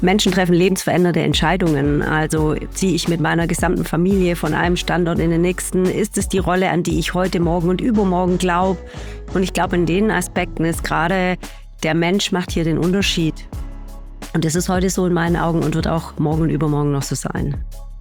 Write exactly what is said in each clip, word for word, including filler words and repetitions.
Menschen treffen lebensverändernde Entscheidungen. Also ziehe ich mit meiner gesamten Familie von einem Standort in den nächsten? Ist es die Rolle, an die ich heute, morgen und übermorgen glaube? Und ich glaube, in den Aspekten ist gerade der Mensch macht hier den Unterschied. Und das ist heute so in meinen Augen und wird auch morgen und übermorgen noch so sein.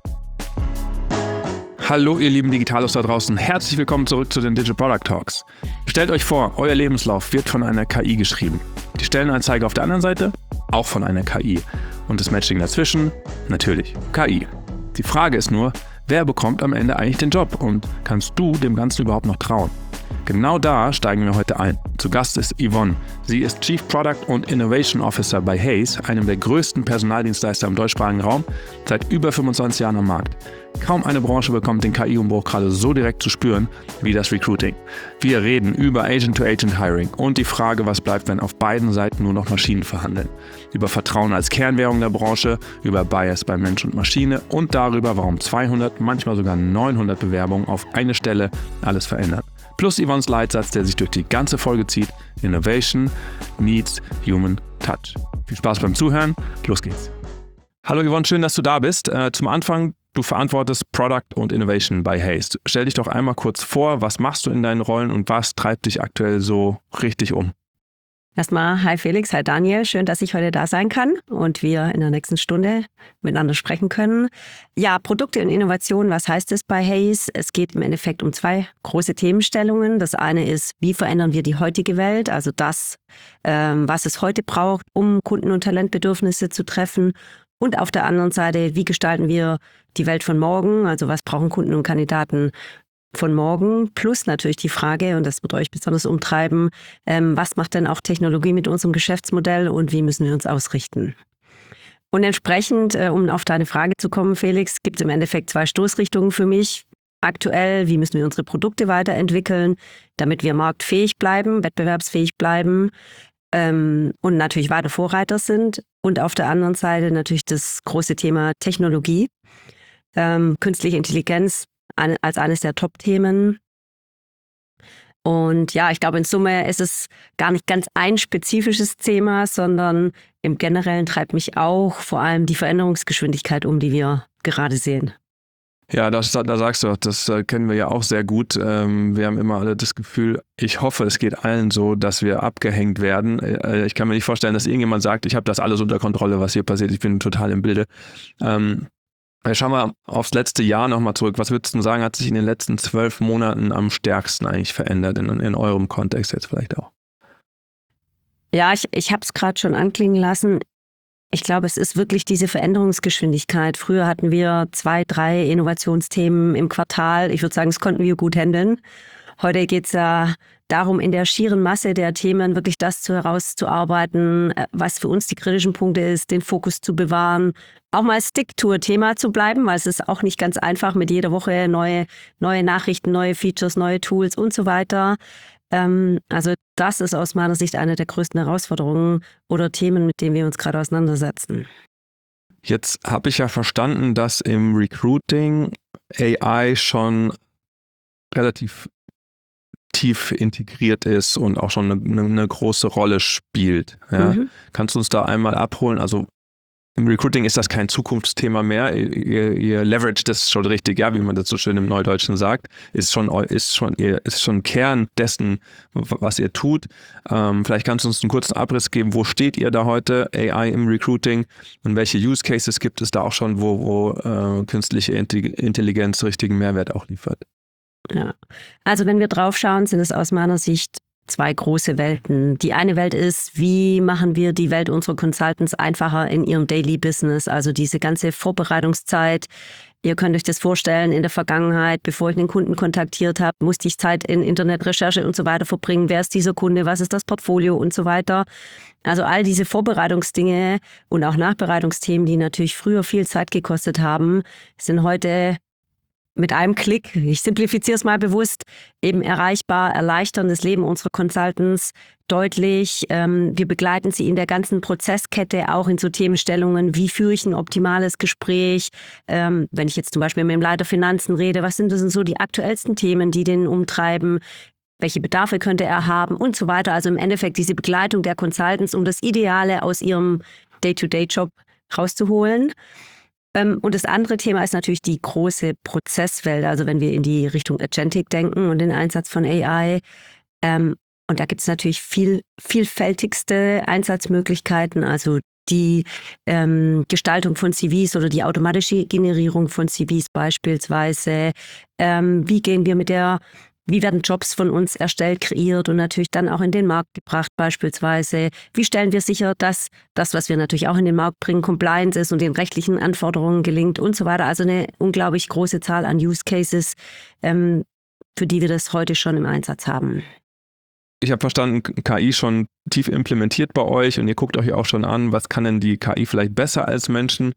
Hallo ihr lieben Digitalos da draußen, herzlich willkommen zurück zu den Digital Product Talks. Stellt euch vor, euer Lebenslauf wird von einer K I geschrieben. Die Stellenanzeige auf der anderen Seite, auch von einer K I. Und das Matching dazwischen, natürlich K I. Die Frage ist nur, wer bekommt am Ende eigentlich den Job und kannst du dem Ganzen überhaupt noch trauen? Genau da steigen wir heute ein. Zu Gast ist Yvonne. Sie ist Chief Product und Innovation Officer bei Hays, einem der größten Personaldienstleister im deutschsprachigen Raum, seit über fünfundzwanzig Jahren am Markt. Kaum eine Branche bekommt den K I-Umbruch gerade so direkt zu spüren wie das Recruiting. Wir reden über Agent-to-Agent-Hiring und die Frage, was bleibt, wenn auf beiden Seiten nur noch Maschinen verhandeln. Über Vertrauen als Kernwährung der Branche, über Bias bei Mensch und Maschine und darüber, warum zweihundert, manchmal sogar neunhundert Bewerbungen auf eine Stelle alles verändern. Plus Yvonnes Leitsatz, der sich durch die ganze Folge zieht: Innovation needs human touch. Viel Spaß beim Zuhören, los geht's. Hallo Yvonne, schön, dass du da bist. Äh, zum Anfang, du verantwortest Product und Innovation bei Hays. Stell dich doch einmal kurz vor, was machst du in deinen Rollen und was treibt dich aktuell so richtig um? Erstmal, hi Felix, hi Daniel, schön, dass ich heute da sein kann und wir in der nächsten Stunde miteinander sprechen können. Ja, Produkte und Innovationen, was heißt es bei Hays? Es geht im Endeffekt um zwei große Themenstellungen. Das eine ist, wie verändern wir die heutige Welt, also das, ähm, was es heute braucht, um Kunden- und Talentbedürfnisse zu treffen. Und auf der anderen Seite, wie gestalten wir die Welt von morgen, also was brauchen Kunden und Kandidaten von morgen, plus natürlich die Frage, und das wird euch besonders umtreiben, ähm, was macht denn auch Technologie mit unserem Geschäftsmodell und wie müssen wir uns ausrichten? Und entsprechend, äh, um auf deine Frage zu kommen, Felix, gibt es im Endeffekt zwei Stoßrichtungen für mich. Aktuell, wie müssen wir unsere Produkte weiterentwickeln, damit wir marktfähig bleiben, wettbewerbsfähig bleiben ähm, und natürlich weiter Vorreiter sind. Und auf der anderen Seite natürlich das große Thema Technologie, ähm, künstliche Intelligenz, als eines der Top-Themen. Und ja, ich glaube, in Summe ist es gar nicht ganz ein spezifisches Thema, sondern im Generellen treibt mich auch vor allem die Veränderungsgeschwindigkeit um, die wir gerade sehen. Ja, das, da sagst du, das kennen wir ja auch sehr gut. Wir haben immer alle das Gefühl, ich hoffe, es geht allen so, dass wir abgehängt werden. Ich kann mir nicht vorstellen, dass irgendjemand sagt, ich habe das alles unter Kontrolle, was hier passiert. Ich bin total im Bilde. Schauen wir aufs letzte Jahr nochmal zurück. Was würdest du sagen, hat sich in den letzten zwölf Monaten am stärksten eigentlich verändert, in, in eurem Kontext jetzt vielleicht auch? Ja, ich, ich habe es gerade schon anklingen lassen. Ich glaube, es ist wirklich diese Veränderungsgeschwindigkeit. Früher hatten wir zwei, drei Innovationsthemen im Quartal. Ich würde sagen, das konnten wir gut handeln. Heute geht es ja darum, in der schieren Masse der Themen wirklich das zu herauszuarbeiten, was für uns die kritischen Punkte ist, den Fokus zu bewahren, auch mal Stick-to-Thema zu bleiben, weil es ist auch nicht ganz einfach mit jeder Woche neue, neue Nachrichten, neue Features, neue Tools und so weiter. Ähm, also das ist aus meiner Sicht eine der größten Herausforderungen oder Themen, mit denen wir uns gerade auseinandersetzen. Jetzt habe ich ja verstanden, dass im Recruiting A I schon relativ tief integriert ist und auch schon eine, eine große Rolle spielt. Ja? Mhm. Kannst du uns da einmal abholen? Also im Recruiting ist das kein Zukunftsthema mehr. Ihr, ihr leveragt das schon richtig, ja, wie man das so schön im Neudeutschen sagt. Ist schon, ist schon, ist schon Kern dessen, was ihr tut. Ähm, vielleicht kannst du uns einen kurzen Abriss geben. Wo steht ihr da heute, A I im Recruiting? Und welche Use Cases gibt es da auch schon, wo, wo äh, künstliche Intelligenz richtigen Mehrwert auch liefert? Ja, also wenn wir drauf schauen, sind es aus meiner Sicht zwei große Welten. Die eine Welt ist, wie machen wir die Welt unserer Consultants einfacher in ihrem Daily Business, also diese ganze Vorbereitungszeit. Ihr könnt euch das vorstellen, in der Vergangenheit, bevor ich einen Kunden kontaktiert habe, musste ich Zeit in Internetrecherche und so weiter verbringen. Wer ist dieser Kunde? Was ist das Portfolio und so weiter? Also all diese Vorbereitungsdinge und auch Nachbereitungsthemen, die natürlich früher viel Zeit gekostet haben, sind heute mit einem Klick, ich simplifiziere es mal bewusst, eben erreichbar, erleichtern das Leben unserer Consultants deutlich. Ähm, wir begleiten sie in der ganzen Prozesskette, auch in so Themenstellungen, wie führe ich ein optimales Gespräch. Ähm, wenn ich jetzt zum Beispiel mit dem Leiter Finanzen rede, was sind das denn so die aktuellsten Themen, die den umtreiben? Welche Bedarfe könnte er haben und so weiter. Also im Endeffekt diese Begleitung der Consultants, um das Ideale aus ihrem Day-to-Day-Job rauszuholen. Ähm, und das andere Thema ist natürlich die große Prozesswelt, also wenn wir in die Richtung Agentic denken und den Einsatz von A I. Ähm, und da gibt es natürlich viel vielfältigste Einsatzmöglichkeiten, also die ähm, Gestaltung von C Vs oder die automatische Generierung von C Vs beispielsweise. Ähm, wie gehen wir mit der, wie werden Jobs von uns erstellt, kreiert und natürlich dann auch in den Markt gebracht beispielsweise. Wie stellen wir sicher, dass das, was wir natürlich auch in den Markt bringen, Compliance ist und den rechtlichen Anforderungen gelingt und so weiter. Also eine unglaublich große Zahl an Use Cases, ähm, für die wir das heute schon im Einsatz haben. Ich habe verstanden, K I schon tief implementiert bei euch und ihr guckt euch auch schon an, was kann denn die K I vielleicht besser als Menschen?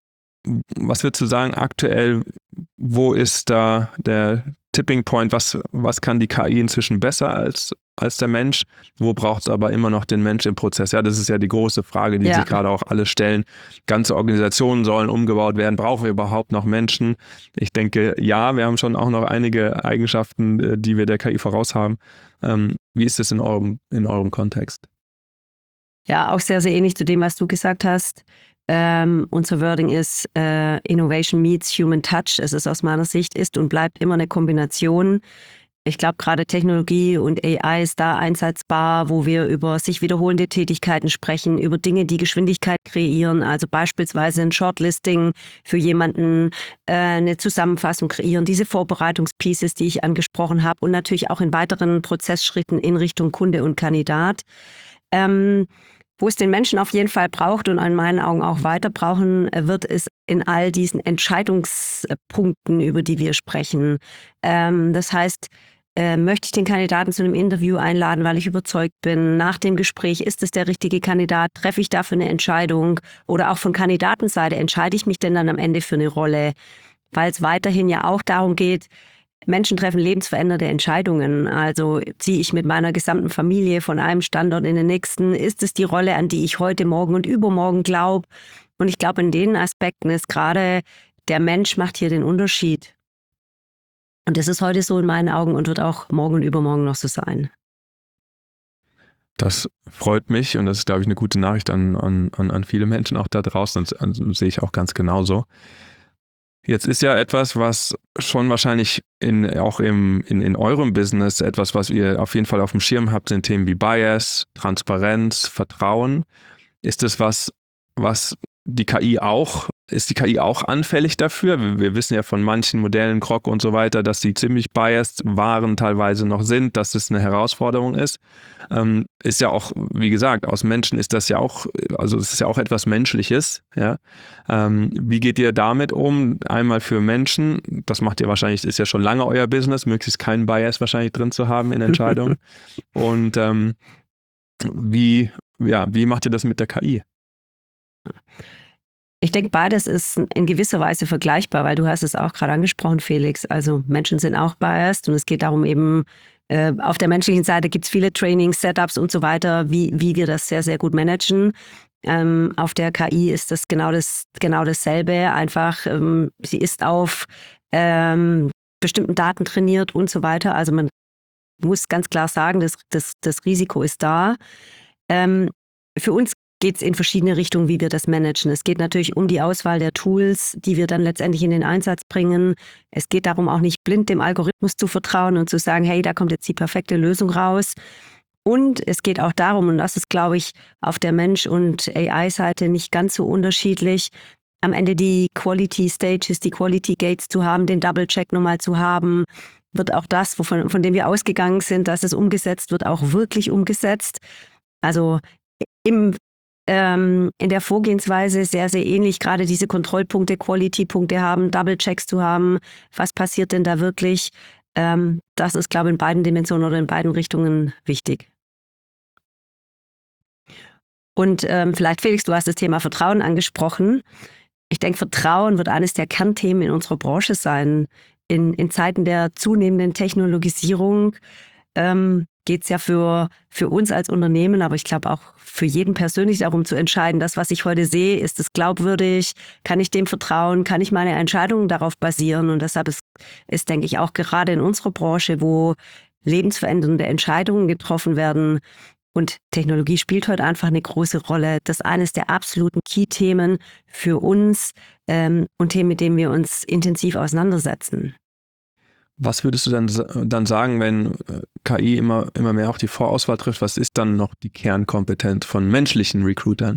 Was würdest du sagen aktuell, wo ist da der Tipping Point, was, was kann die K I inzwischen besser als, als der Mensch? Wo braucht es aber immer noch den Mensch im Prozess? Ja, das ist ja die große Frage, die ja. sich gerade auch alle stellen. Ganze Organisationen sollen umgebaut werden. Brauchen wir überhaupt noch Menschen? Ich denke, ja, wir haben schon auch noch einige Eigenschaften, die wir der K I voraus haben. Ähm, wie ist es in eurem, in eurem Kontext? Ja, auch sehr, sehr ähnlich zu dem, was du gesagt hast. Ähm, unser Wording ist äh, Innovation meets Human Touch. Es ist aus meiner Sicht, ist und bleibt immer eine Kombination. Ich glaube, gerade Technologie und A I ist da einsetzbar, wo wir über sich wiederholende Tätigkeiten sprechen, über Dinge, die Geschwindigkeit kreieren, also beispielsweise ein Shortlisting für jemanden, äh, eine Zusammenfassung kreieren, diese Vorbereitungspieces, die ich angesprochen habe und natürlich auch in weiteren Prozessschritten in Richtung Kunde und Kandidat. Ähm, Wo es den Menschen auf jeden Fall braucht und in meinen Augen auch weiter brauchen wird, ist in all diesen Entscheidungspunkten, über die wir sprechen. Ähm, das heißt, äh, möchte ich den Kandidaten zu einem Interview einladen, weil ich überzeugt bin, nach dem Gespräch, ist es der richtige Kandidat, treffe ich dafür eine Entscheidung oder auch von Kandidatenseite, entscheide ich mich denn dann am Ende für eine Rolle, weil es weiterhin ja auch darum geht, Menschen treffen lebensverändernde Entscheidungen. Also ziehe ich mit meiner gesamten Familie von einem Standort in den nächsten? Ist es die Rolle, an die ich heute, morgen und übermorgen glaube? Und ich glaube, in den Aspekten ist gerade der Mensch macht hier den Unterschied. Und das ist heute so in meinen Augen und wird auch morgen und übermorgen noch so sein. Das freut mich und das ist, glaube ich, eine gute Nachricht an, an, an viele Menschen auch da draußen. Das, das sehe ich auch ganz genauso. Jetzt ist ja etwas, was schon wahrscheinlich in, auch im, in, in eurem Business etwas, was ihr auf jeden Fall auf dem Schirm habt, sind Themen wie Bias, Transparenz, Vertrauen. Ist das was, was die K I auch, ist die K I auch anfällig dafür? Wir, wir wissen ja von manchen Modellen, Grok und so weiter, dass die ziemlich biased waren, teilweise noch sind, dass es eine Herausforderung ist. Ähm, ist ja auch, wie gesagt, aus Menschen ist das ja auch, also es ist ja auch etwas Menschliches. Ja? Ähm, wie geht ihr damit um? Einmal für Menschen, das macht ihr wahrscheinlich, ist ja schon lange euer Business, möglichst keinen Bias wahrscheinlich drin zu haben in Entscheidungen. Und ähm, wie, ja, wie macht ihr das mit der K I? Ich denke, beides ist in gewisser Weise vergleichbar, weil du hast es auch gerade angesprochen, Felix. Also Menschen sind auch biased und es geht darum eben, äh, auf der menschlichen Seite gibt es viele Trainings, Setups und so weiter, wie, wie wir das sehr, sehr gut managen. Ähm, auf der K I ist das genau, das, genau dasselbe. Einfach, ähm, sie ist auf ähm, bestimmten Daten trainiert und so weiter. Also man muss ganz klar sagen, das, das, das Risiko ist da. Ähm, für uns geht es in verschiedene Richtungen, wie wir das managen. Es geht natürlich um die Auswahl der Tools, die wir dann letztendlich in den Einsatz bringen. Es geht darum, auch nicht blind dem Algorithmus zu vertrauen und zu sagen, hey, da kommt jetzt die perfekte Lösung raus. Und es geht auch darum, und das ist, glaube ich, auf der Mensch- und A I-Seite nicht ganz so unterschiedlich, am Ende die Quality Stages, die Quality Gates zu haben, den Double-Check nochmal zu haben, wird auch das, wovon, von dem wir ausgegangen sind, dass es umgesetzt wird, auch wirklich umgesetzt. Also im Ähm, in der Vorgehensweise sehr, sehr ähnlich, gerade diese Kontrollpunkte, Quality-Punkte haben, Double-Checks zu haben. Was passiert denn da wirklich? Ähm, das ist, glaube ich, in beiden Dimensionen oder in beiden Richtungen wichtig. Und ähm, vielleicht, Felix, du hast das Thema Vertrauen angesprochen. Ich denke, Vertrauen wird eines der Kernthemen in unserer Branche sein. In, in Zeiten der zunehmenden Technologisierung ähm, geht es ja für, für uns als Unternehmen, aber ich glaube auch für jeden persönlich darum zu entscheiden, das, was ich heute sehe, ist es glaubwürdig, kann ich dem vertrauen, kann ich meine Entscheidungen darauf basieren? Und deshalb ist, ist, denke ich, auch gerade in unserer Branche, wo lebensverändernde Entscheidungen getroffen werden, Und Technologie spielt heute einfach eine große Rolle. Das ist eines der absoluten Key-Themen für uns ähm, und Themen, mit denen wir uns intensiv auseinandersetzen. Was würdest du dann, dann sagen, wenn K I immer, immer mehr auch die Vorauswahl trifft? Was ist dann noch die Kernkompetenz von menschlichen Recruitern?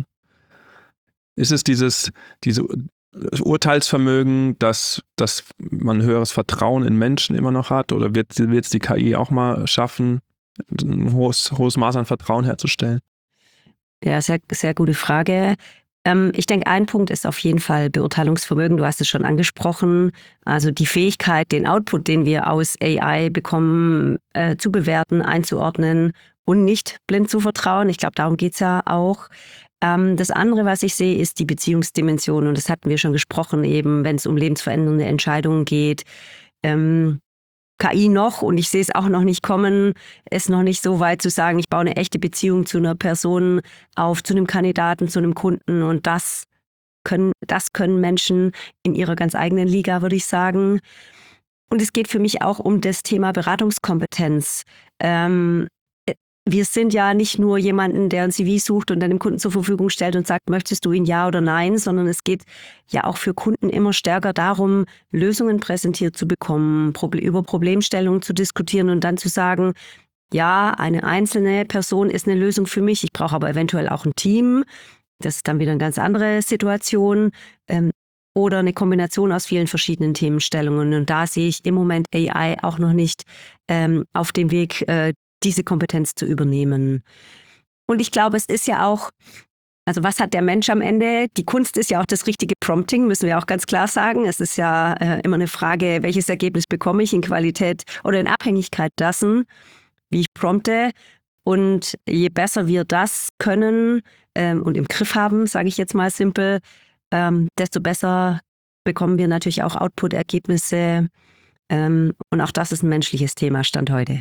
Ist es dieses, diese Urteilsvermögen, dass, dass man höheres Vertrauen in Menschen immer noch hat? Oder wird es die K I auch mal schaffen, ein hohes, hohes Maß an Vertrauen herzustellen? Ja, sehr, sehr gute Frage. Ähm, ich denke, ein Punkt ist auf jeden Fall Beurteilungsvermögen. Du hast es schon angesprochen. Also die Fähigkeit, den Output, den wir aus A I bekommen, äh, zu bewerten, einzuordnen und nicht blind zu vertrauen. Ich glaube, darum geht's ja auch. Ähm, das andere, was ich sehe, ist die Beziehungsdimension. Und das hatten wir schon gesprochen, eben wenn es um lebensverändernde Entscheidungen geht. Ähm, K I noch, und ich sehe es auch noch nicht kommen, ist noch nicht so weit zu sagen, ich baue eine echte Beziehung zu einer Person auf, zu einem Kandidaten, zu einem Kunden, und das können, das können Menschen in ihrer ganz eigenen Liga, würde ich sagen. Und es geht für mich auch um das Thema Beratungskompetenz. Ähm, wir sind ja nicht nur jemanden, der ein C V sucht und dann dem Kunden zur Verfügung stellt und sagt, möchtest du ihn ja oder nein, sondern es geht ja auch für Kunden immer stärker darum, Lösungen präsentiert zu bekommen, über Problemstellungen zu diskutieren und dann zu sagen, ja, eine einzelne Person ist eine Lösung für mich, ich brauche aber eventuell auch ein Team. Das ist dann wieder eine ganz andere Situation. Ähm, oder eine Kombination aus vielen verschiedenen Themenstellungen. Und da sehe ich im Moment A I auch noch nicht ähm, auf dem Weg, äh, diese Kompetenz zu übernehmen. Und ich glaube, es ist ja auch, also was hat der Mensch am Ende? Die Kunst ist ja auch das richtige Prompting, müssen wir auch ganz klar sagen. Es ist ja äh, immer eine Frage, welches Ergebnis bekomme ich in Qualität oder in Abhängigkeit dessen, wie ich prompte. Und je besser wir das können ähm, und im Griff haben, sage ich jetzt mal simpel, ähm, desto besser bekommen wir natürlich auch Output-Ergebnisse. Ähm, und auch das ist ein menschliches Thema, Stand heute.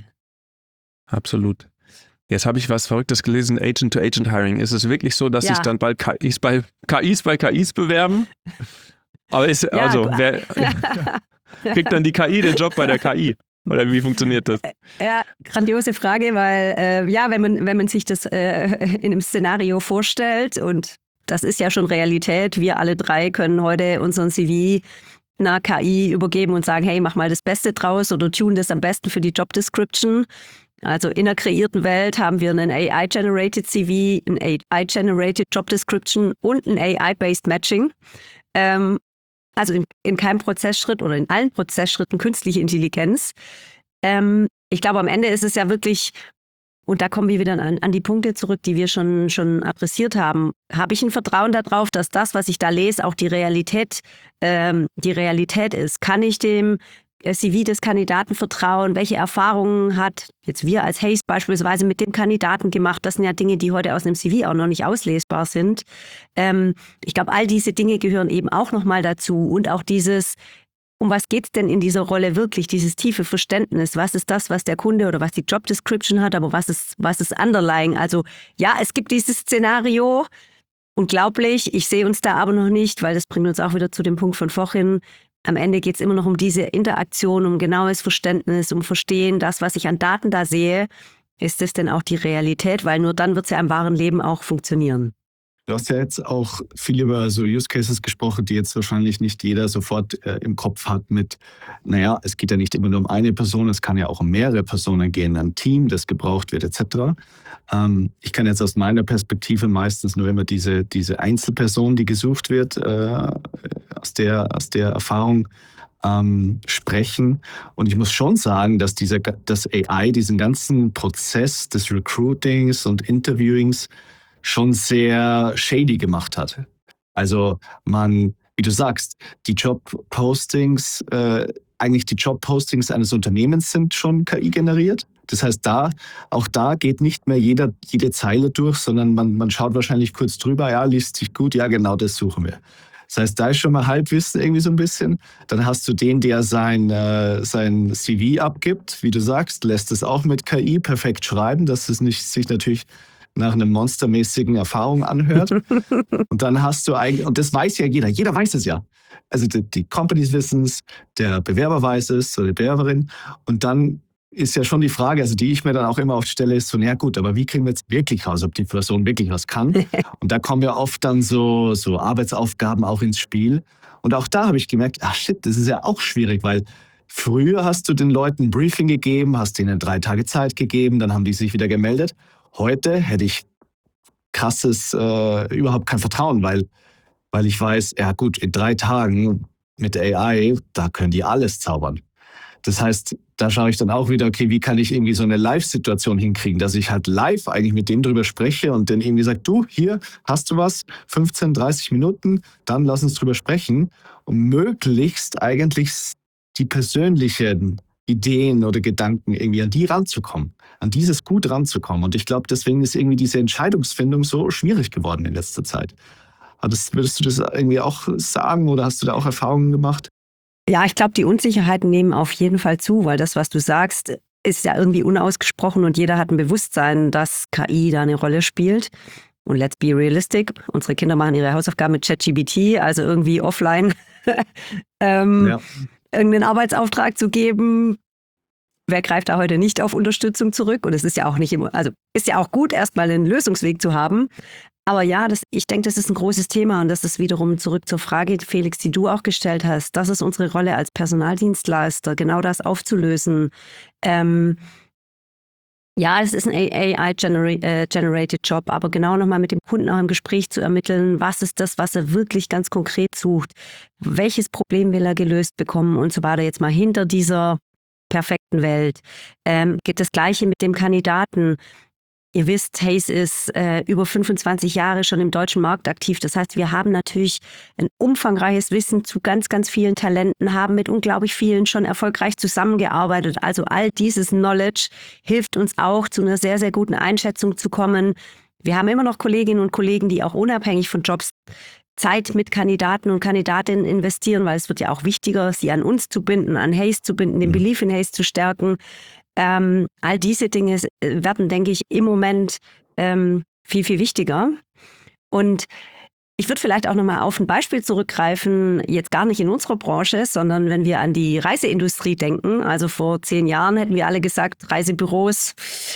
Absolut. Jetzt habe ich was Verrücktes gelesen, Agent-to-Agent-Hiring. Ist es wirklich so, dass Ja. sich dann bald K Is bei K Is bei K Is bewerben? Aber ist, Ja, also, gu- wer kriegt dann die K I den Job bei der K I? Oder wie funktioniert das? Ja, grandiose Frage, weil äh, ja, wenn man, wenn man sich das äh, in einem Szenario vorstellt, und das ist ja schon Realität, wir alle drei können heute unseren C V einer K I übergeben und sagen, hey, mach mal das Beste draus oder tune das am besten für die Job Description. Also in einer kreierten Welt haben wir einen A I-generated C V, ein A I-generated Job Description und ein A I-based Matching. Ähm, also in, in keinem Prozessschritt oder in allen Prozessschritten künstliche Intelligenz. Ähm, ich glaube, am Ende ist es ja wirklich, und da kommen wir wieder an, an die Punkte zurück, die wir schon, schon adressiert haben. Habe ich ein Vertrauen darauf, dass das, was ich da lese, auch die Realität, ähm, die Realität ist? Kann ich dem C V des Kandidaten vertrauen? Welche Erfahrungen hat jetzt wir als Hays beispielsweise mit dem Kandidaten gemacht? Das sind ja Dinge, die heute aus einem C V auch noch nicht auslesbar sind. Ähm, ich glaube, all diese Dinge gehören eben auch nochmal dazu. Und auch dieses, um was geht es denn in dieser Rolle wirklich? Dieses tiefe Verständnis. Was ist das, was der Kunde oder was die Job Description hat, aber was ist, was ist underlying? Also ja, es gibt dieses Szenario. Unglaublich. Ich sehe uns da aber noch nicht, weil das bringt uns auch wieder zu dem Punkt von vorhin. Am Ende geht es immer noch um diese Interaktion, um genaues Verständnis, um Verstehen, das, was ich an Daten da sehe, ist das denn auch die Realität? Weil nur dann wird es ja im wahren Leben auch funktionieren. Du hast ja jetzt auch viel über so Use Cases gesprochen, die jetzt wahrscheinlich nicht jeder sofort äh, im Kopf hat mit, naja, es geht ja nicht immer nur um eine Person, es kann ja auch um mehrere Personen gehen, ein Team, das gebraucht wird et cetera. Ähm, ich kann jetzt aus meiner Perspektive meistens nur immer diese, diese Einzelperson, die gesucht wird, äh, aus der, aus der Erfahrung ähm, sprechen. Und ich muss schon sagen, dass dieser, das A I diesen ganzen Prozess des Recruitings und Interviewings schon sehr shady gemacht hat. Also man, wie du sagst, die Job-Postings, äh, eigentlich die Job-Postings eines Unternehmens sind schon K I generiert. Das heißt, da, auch da geht nicht mehr jeder, jede Zeile durch, sondern man, man schaut wahrscheinlich kurz drüber, ja, liest sich gut, ja, genau das suchen wir. Das heißt, da ist schon mal Halbwissen irgendwie so ein bisschen. Dann hast du den, der sein, äh, sein C V abgibt, wie du sagst, lässt es auch mit K I perfekt schreiben, dass es nicht sich natürlich nach einer monstermäßigen Erfahrung anhört. Und dann hast du eigentlich, und das weiß ja jeder, jeder weiß es ja. Also die, die Companies wissen es, der Bewerber weiß es oder die Bewerberin. Und dann ist ja schon die Frage, also die ich mir dann auch immer oft stelle, ist so, na gut, aber wie kriegen wir jetzt wirklich raus, ob die Person wirklich was kann? Und da kommen ja oft dann so, so Arbeitsaufgaben auch ins Spiel. Und auch da habe ich gemerkt, ach shit, das ist ja auch schwierig, weil früher hast du den Leuten ein Briefing gegeben, hast ihnen drei Tage Zeit gegeben, dann haben die sich wieder gemeldet. Heute hätte ich krasses, äh, überhaupt kein Vertrauen, weil, weil ich weiß, ja gut, in drei Tagen mit A I, da können die alles zaubern. Das heißt, da schaue ich dann auch wieder, okay, wie kann ich irgendwie so eine Live-Situation hinkriegen, dass ich halt live eigentlich mit denen drüber spreche und dann irgendwie sage, du, hier hast du was, fünfzehn, dreißig Minuten, dann lass uns drüber sprechen, um möglichst eigentlich die persönlichen Ideen oder Gedanken irgendwie an die ranzukommen, an dieses Gut ranzukommen. Und ich glaube, deswegen ist irgendwie diese Entscheidungsfindung so schwierig geworden in letzter Zeit. Hattest, würdest du das irgendwie auch sagen oder hast du da auch Erfahrungen gemacht? Ja, ich glaube, die Unsicherheiten nehmen auf jeden Fall zu, weil das, was du sagst, ist ja irgendwie unausgesprochen und jeder hat ein Bewusstsein, dass K I da eine Rolle spielt. Und let's be realistic, unsere Kinder machen ihre Hausaufgaben mit ChatGPT, also irgendwie offline ähm, ja. irgendeinen Arbeitsauftrag zu geben. Wer greift da heute nicht auf Unterstützung zurück? Und es ist ja auch nicht immer, also ist ja auch gut, erstmal einen Lösungsweg zu haben. Aber ja, das, ich denke, das ist ein großes Thema und das ist wiederum zurück zur Frage, Felix, die du auch gestellt hast. Das ist unsere Rolle als Personaldienstleister, genau das aufzulösen. Ähm, ja, es ist ein A I-generated Job, aber genau nochmal mit dem Kunden auch im Gespräch zu ermitteln, was ist das, was er wirklich ganz konkret sucht, welches Problem will er gelöst bekommen und so weiter. Jetzt mal hinter dieser perfekten Welt. Ähm, geht das Gleiche mit dem Kandidaten. Ihr wisst, Hays ist äh, über fünfundzwanzig Jahre schon im deutschen Markt aktiv. Das heißt, wir haben natürlich ein umfangreiches Wissen zu ganz, ganz vielen Talenten, haben mit unglaublich vielen schon erfolgreich zusammengearbeitet. Also all dieses Knowledge hilft uns auch, zu einer sehr, sehr guten Einschätzung zu kommen. Wir haben immer noch Kolleginnen und Kollegen, die auch unabhängig von Jobs Zeit mit Kandidaten und Kandidatinnen investieren, weil es wird ja auch wichtiger, sie an uns zu binden, an Hays zu binden, den Belief in Hays zu stärken. Ähm, all diese Dinge werden, denke ich, im Moment ähm, viel, viel wichtiger. Und ich würde vielleicht auch nochmal auf ein Beispiel zurückgreifen, jetzt gar nicht in unserer Branche, sondern wenn wir an die Reiseindustrie denken. Also vor zehn Jahren hätten wir alle gesagt, Reisebüros,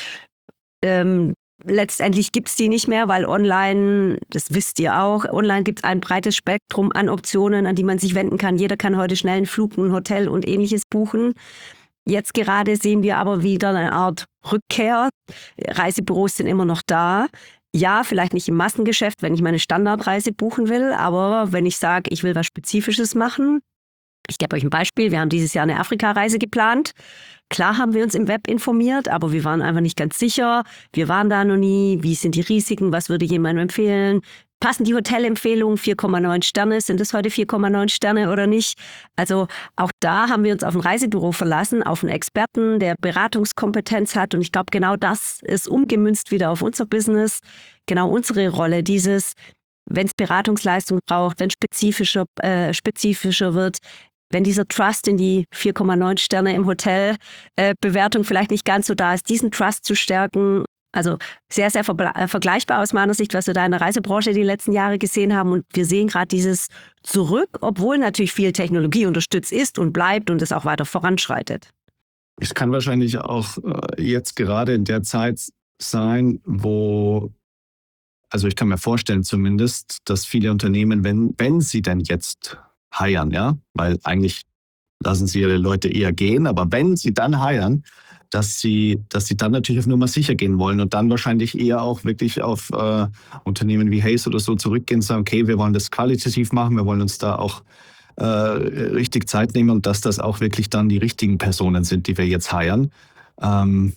ähm, letztendlich gibt es die nicht mehr, weil online, das wisst ihr auch, online gibt es ein breites Spektrum an Optionen, an die man sich wenden kann. Jeder kann heute schnell einen Flug, ein Hotel und ähnliches buchen. Jetzt gerade sehen wir aber wieder eine Art Rückkehr. Reisebüros sind immer noch da. Ja, vielleicht nicht im Massengeschäft, wenn ich meine Standardreise buchen will, aber wenn ich sage, ich will was Spezifisches machen. Ich gebe euch ein Beispiel. Wir haben dieses Jahr eine Afrika-Reise geplant. Klar haben wir uns im Web informiert, aber wir waren einfach nicht ganz sicher. Wir waren da noch nie. Wie sind die Risiken? Was würde jemandem empfehlen? Passen die Hotelempfehlungen vier Komma neun Sterne? Sind es heute vier Komma neun Sterne oder nicht? Also auch da haben wir uns auf ein Reisebüro verlassen, auf einen Experten, der Beratungskompetenz hat. Und ich glaube, genau das ist umgemünzt wieder auf unser Business. Genau unsere Rolle, dieses, wenn es Beratungsleistung braucht, wenn spezifischer, äh, spezifischer wird, wenn dieser Trust in die vier Komma neun Sterne im Hotel äh, Bewertung vielleicht nicht ganz so da ist, diesen Trust zu stärken. Also sehr, sehr ver- vergleichbar aus meiner Sicht, was wir da in der Reisebranche die letzten Jahre gesehen haben. Und wir sehen gerade dieses Zurück, obwohl natürlich viel Technologie unterstützt ist und bleibt und es auch weiter voranschreitet. Es kann wahrscheinlich auch äh, jetzt gerade in der Zeit sein, wo, also ich kann mir vorstellen zumindest, dass viele Unternehmen, wenn, wenn sie denn jetzt hiren, ja, weil eigentlich lassen sie ihre Leute eher gehen, aber wenn sie dann hiren, dass sie, dass sie dann natürlich auf Nummer sicher gehen wollen und dann wahrscheinlich eher auch wirklich auf äh, Unternehmen wie Hays oder so zurückgehen und sagen, okay, wir wollen das qualitativ machen, wir wollen uns da auch äh, richtig Zeit nehmen und dass das auch wirklich dann die richtigen Personen sind, die wir jetzt hiren. Ähm,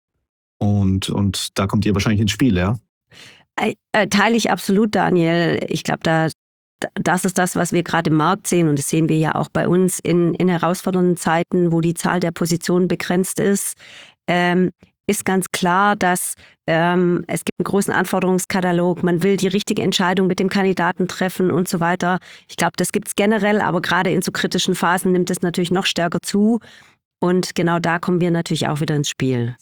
und, und da kommt ihr wahrscheinlich ins Spiel, ja? Äh, teile ich absolut, Daniel. Ich glaube, da das ist das, was wir gerade im Markt sehen und das sehen wir ja auch bei uns in, in herausfordernden Zeiten, wo die Zahl der Positionen begrenzt ist, ähm, ist ganz klar, dass ähm, es gibt einen großen Anforderungskatalog, man will die richtige Entscheidung mit dem Kandidaten treffen und so weiter. Ich glaube, das gibt es generell, aber gerade in so kritischen Phasen nimmt es natürlich noch stärker zu und genau da kommen wir natürlich auch wieder ins Spiel.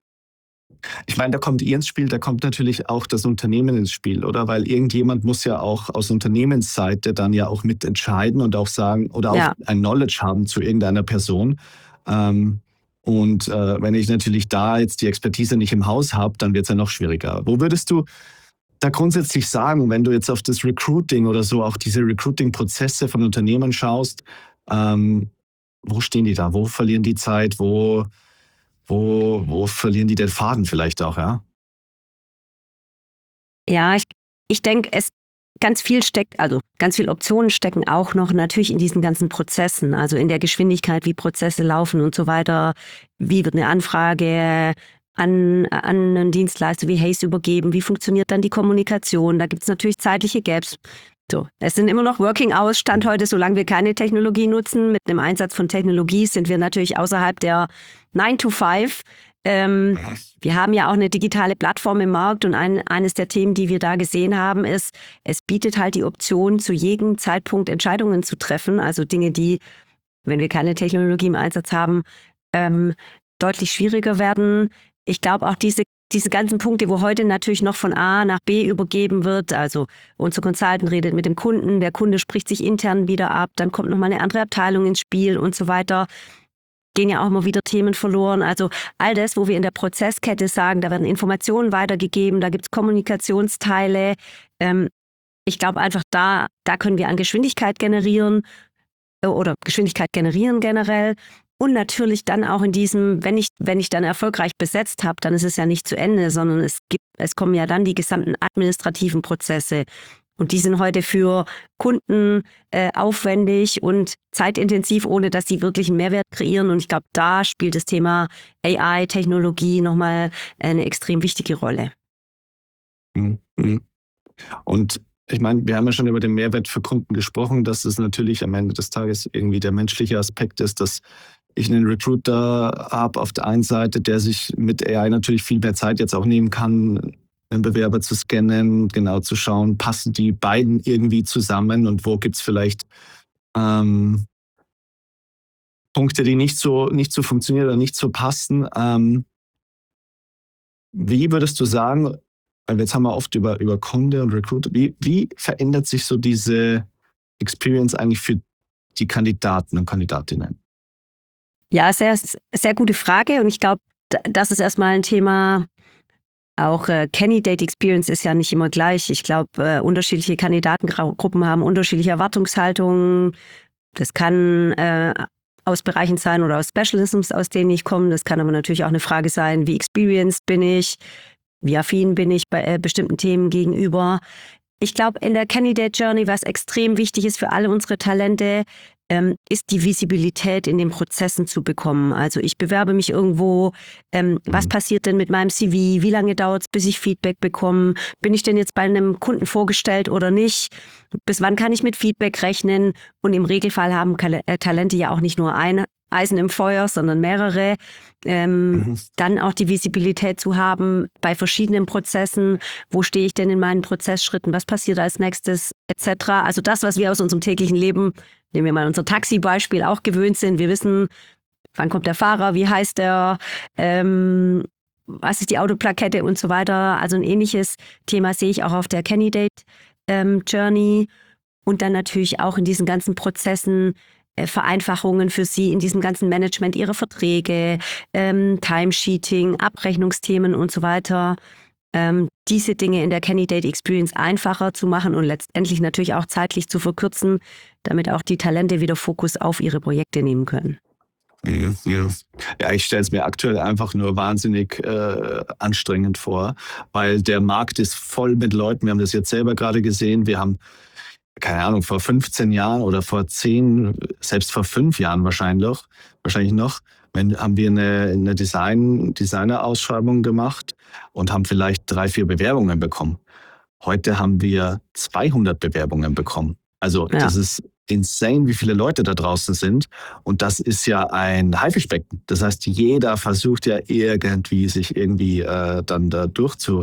Ich meine, da kommt ihr ins Spiel, da kommt natürlich auch das Unternehmen ins Spiel, oder? Weil irgendjemand muss ja auch aus Unternehmensseite dann ja auch mitentscheiden und auch sagen oder auch ja. ein Knowledge haben zu irgendeiner Person. Ähm, Und äh, wenn ich natürlich da jetzt die Expertise nicht im Haus habe, dann wird es ja noch schwieriger. Wo würdest du da grundsätzlich sagen, wenn du jetzt auf das Recruiting oder so, auch diese Recruiting-Prozesse von Unternehmen schaust, ähm, wo stehen die da? Wo verlieren die Zeit? Wo, wo, wo verlieren die den Faden vielleicht auch, ja? Ja, ich, ich denke, es ganz viel steckt, also ganz viele Optionen stecken auch noch natürlich in diesen ganzen Prozessen, also in der Geschwindigkeit, wie Prozesse laufen und so weiter. Wie wird eine Anfrage an, an einen Dienstleister wie Hays übergeben? Wie funktioniert dann die Kommunikation? Da gibt es natürlich zeitliche Gaps. So, es sind immer noch Working Hours, Stand heute, solange wir keine Technologie nutzen. Mit einem Einsatz von Technologie sind wir natürlich außerhalb der nine to five. Ähm, wir haben ja auch eine digitale Plattform im Markt und ein, eines der Themen, die wir da gesehen haben, ist, es bietet halt die Option, zu jedem Zeitpunkt Entscheidungen zu treffen. Also Dinge, die, wenn wir keine Technologie im Einsatz haben, ähm, deutlich schwieriger werden. Ich glaube auch diese, diese ganzen Punkte, wo heute natürlich noch von A nach B übergeben wird, also unser Consultant redet mit dem Kunden, der Kunde spricht sich intern wieder ab, dann kommt nochmal eine andere Abteilung ins Spiel und so weiter. Gehen ja auch immer wieder Themen verloren. Also all das, wo wir in der Prozesskette sagen, da werden Informationen weitergegeben, da gibt es Kommunikationsteile. Ähm, ich glaube einfach, da, da können wir an Geschwindigkeit generieren äh, oder Geschwindigkeit generieren generell. Und natürlich dann auch in diesem, wenn ich, wenn ich dann erfolgreich besetzt habe, dann ist es ja nicht zu Ende, sondern es gibt, es kommen ja dann die gesamten administrativen Prozesse. Und die sind heute für Kunden äh, aufwendig und zeitintensiv, ohne dass sie wirklich einen Mehrwert kreieren. Und ich glaube, da spielt das Thema A I-Technologie nochmal eine extrem wichtige Rolle. Mhm. Und ich meine, wir haben ja schon über den Mehrwert für Kunden gesprochen, dass es natürlich am Ende des Tages irgendwie der menschliche Aspekt ist, dass ich einen Recruiter habe auf der einen Seite, der sich mit A I natürlich viel mehr Zeit jetzt auch nehmen kann, einen Bewerber zu scannen, genau zu schauen, passen die beiden irgendwie zusammen und wo gibt es vielleicht ähm, Punkte, die nicht so, nicht so funktionieren oder nicht so passen. Ähm, wie würdest du sagen, weil jetzt haben wir oft über, über Kunde und Recruiter, wie, wie verändert sich so diese Experience eigentlich für die Kandidaten und Kandidatinnen? Ja, sehr, sehr gute Frage. Und ich glaube, das ist erstmal ein Thema. Auch äh, Candidate Experience ist ja nicht immer gleich. Ich glaube, äh, unterschiedliche Kandidatengruppen haben unterschiedliche Erwartungshaltungen. Das kann äh, aus Bereichen sein oder aus Specialisms, aus denen ich komme. Das kann aber natürlich auch eine Frage sein, wie experienced bin ich, wie affin bin ich bei äh, bestimmten Themen gegenüber. Ich glaube, in der Candidate Journey, was extrem wichtig ist für alle unsere Talente, ähm, ist die Visibilität in den Prozessen zu bekommen. Also ich bewerbe mich irgendwo, ähm, mhm. was passiert denn mit meinem C V? Wie lange dauert es, bis ich Feedback bekomme? Bin ich denn jetzt bei einem Kunden vorgestellt oder nicht? Bis wann kann ich mit Feedback rechnen? Und im Regelfall haben Talente ja auch nicht nur ein Eisen im Feuer, sondern mehrere. Ähm, mhm. Dann auch die Visibilität zu haben bei verschiedenen Prozessen. Wo stehe ich denn in meinen Prozessschritten? Was passiert als nächstes? Etc. Also das, was wir aus unserem täglichen Leben, nehmen wir mal unser Taxi-Beispiel, auch gewöhnt sind. Wir wissen, wann kommt der Fahrer, wie heißt er, ähm, was ist die Autoplakette und so weiter. Also ein ähnliches Thema sehe ich auch auf der Candidate ähm, Journey. Und dann natürlich auch in diesen ganzen Prozessen Vereinfachungen für Sie in diesem ganzen Management Ihrer Verträge, ähm, Timesheeting, Abrechnungsthemen und so weiter. Ähm, diese Dinge in der Candidate Experience einfacher zu machen und letztendlich natürlich auch zeitlich zu verkürzen, damit auch die Talente wieder Fokus auf ihre Projekte nehmen können. Ja, ja. ja ich stelle es mir aktuell einfach nur wahnsinnig äh, anstrengend vor, weil der Markt ist voll mit Leuten. Wir haben das jetzt selber gerade gesehen. Wir haben keine Ahnung, vor fünfzehn Jahren oder vor zehn, selbst vor fünf Jahren wahrscheinlich, wahrscheinlich noch, wenn, haben wir eine, eine Design, Designer-Ausschreibung gemacht und haben vielleicht drei, vier Bewerbungen bekommen. Heute haben wir zweihundert Bewerbungen bekommen. Also ja. Das ist insane, wie viele Leute da draußen sind. Und das ist ja ein Haifischbecken. Das heißt, jeder versucht ja irgendwie, sich irgendwie äh, dann da durchzu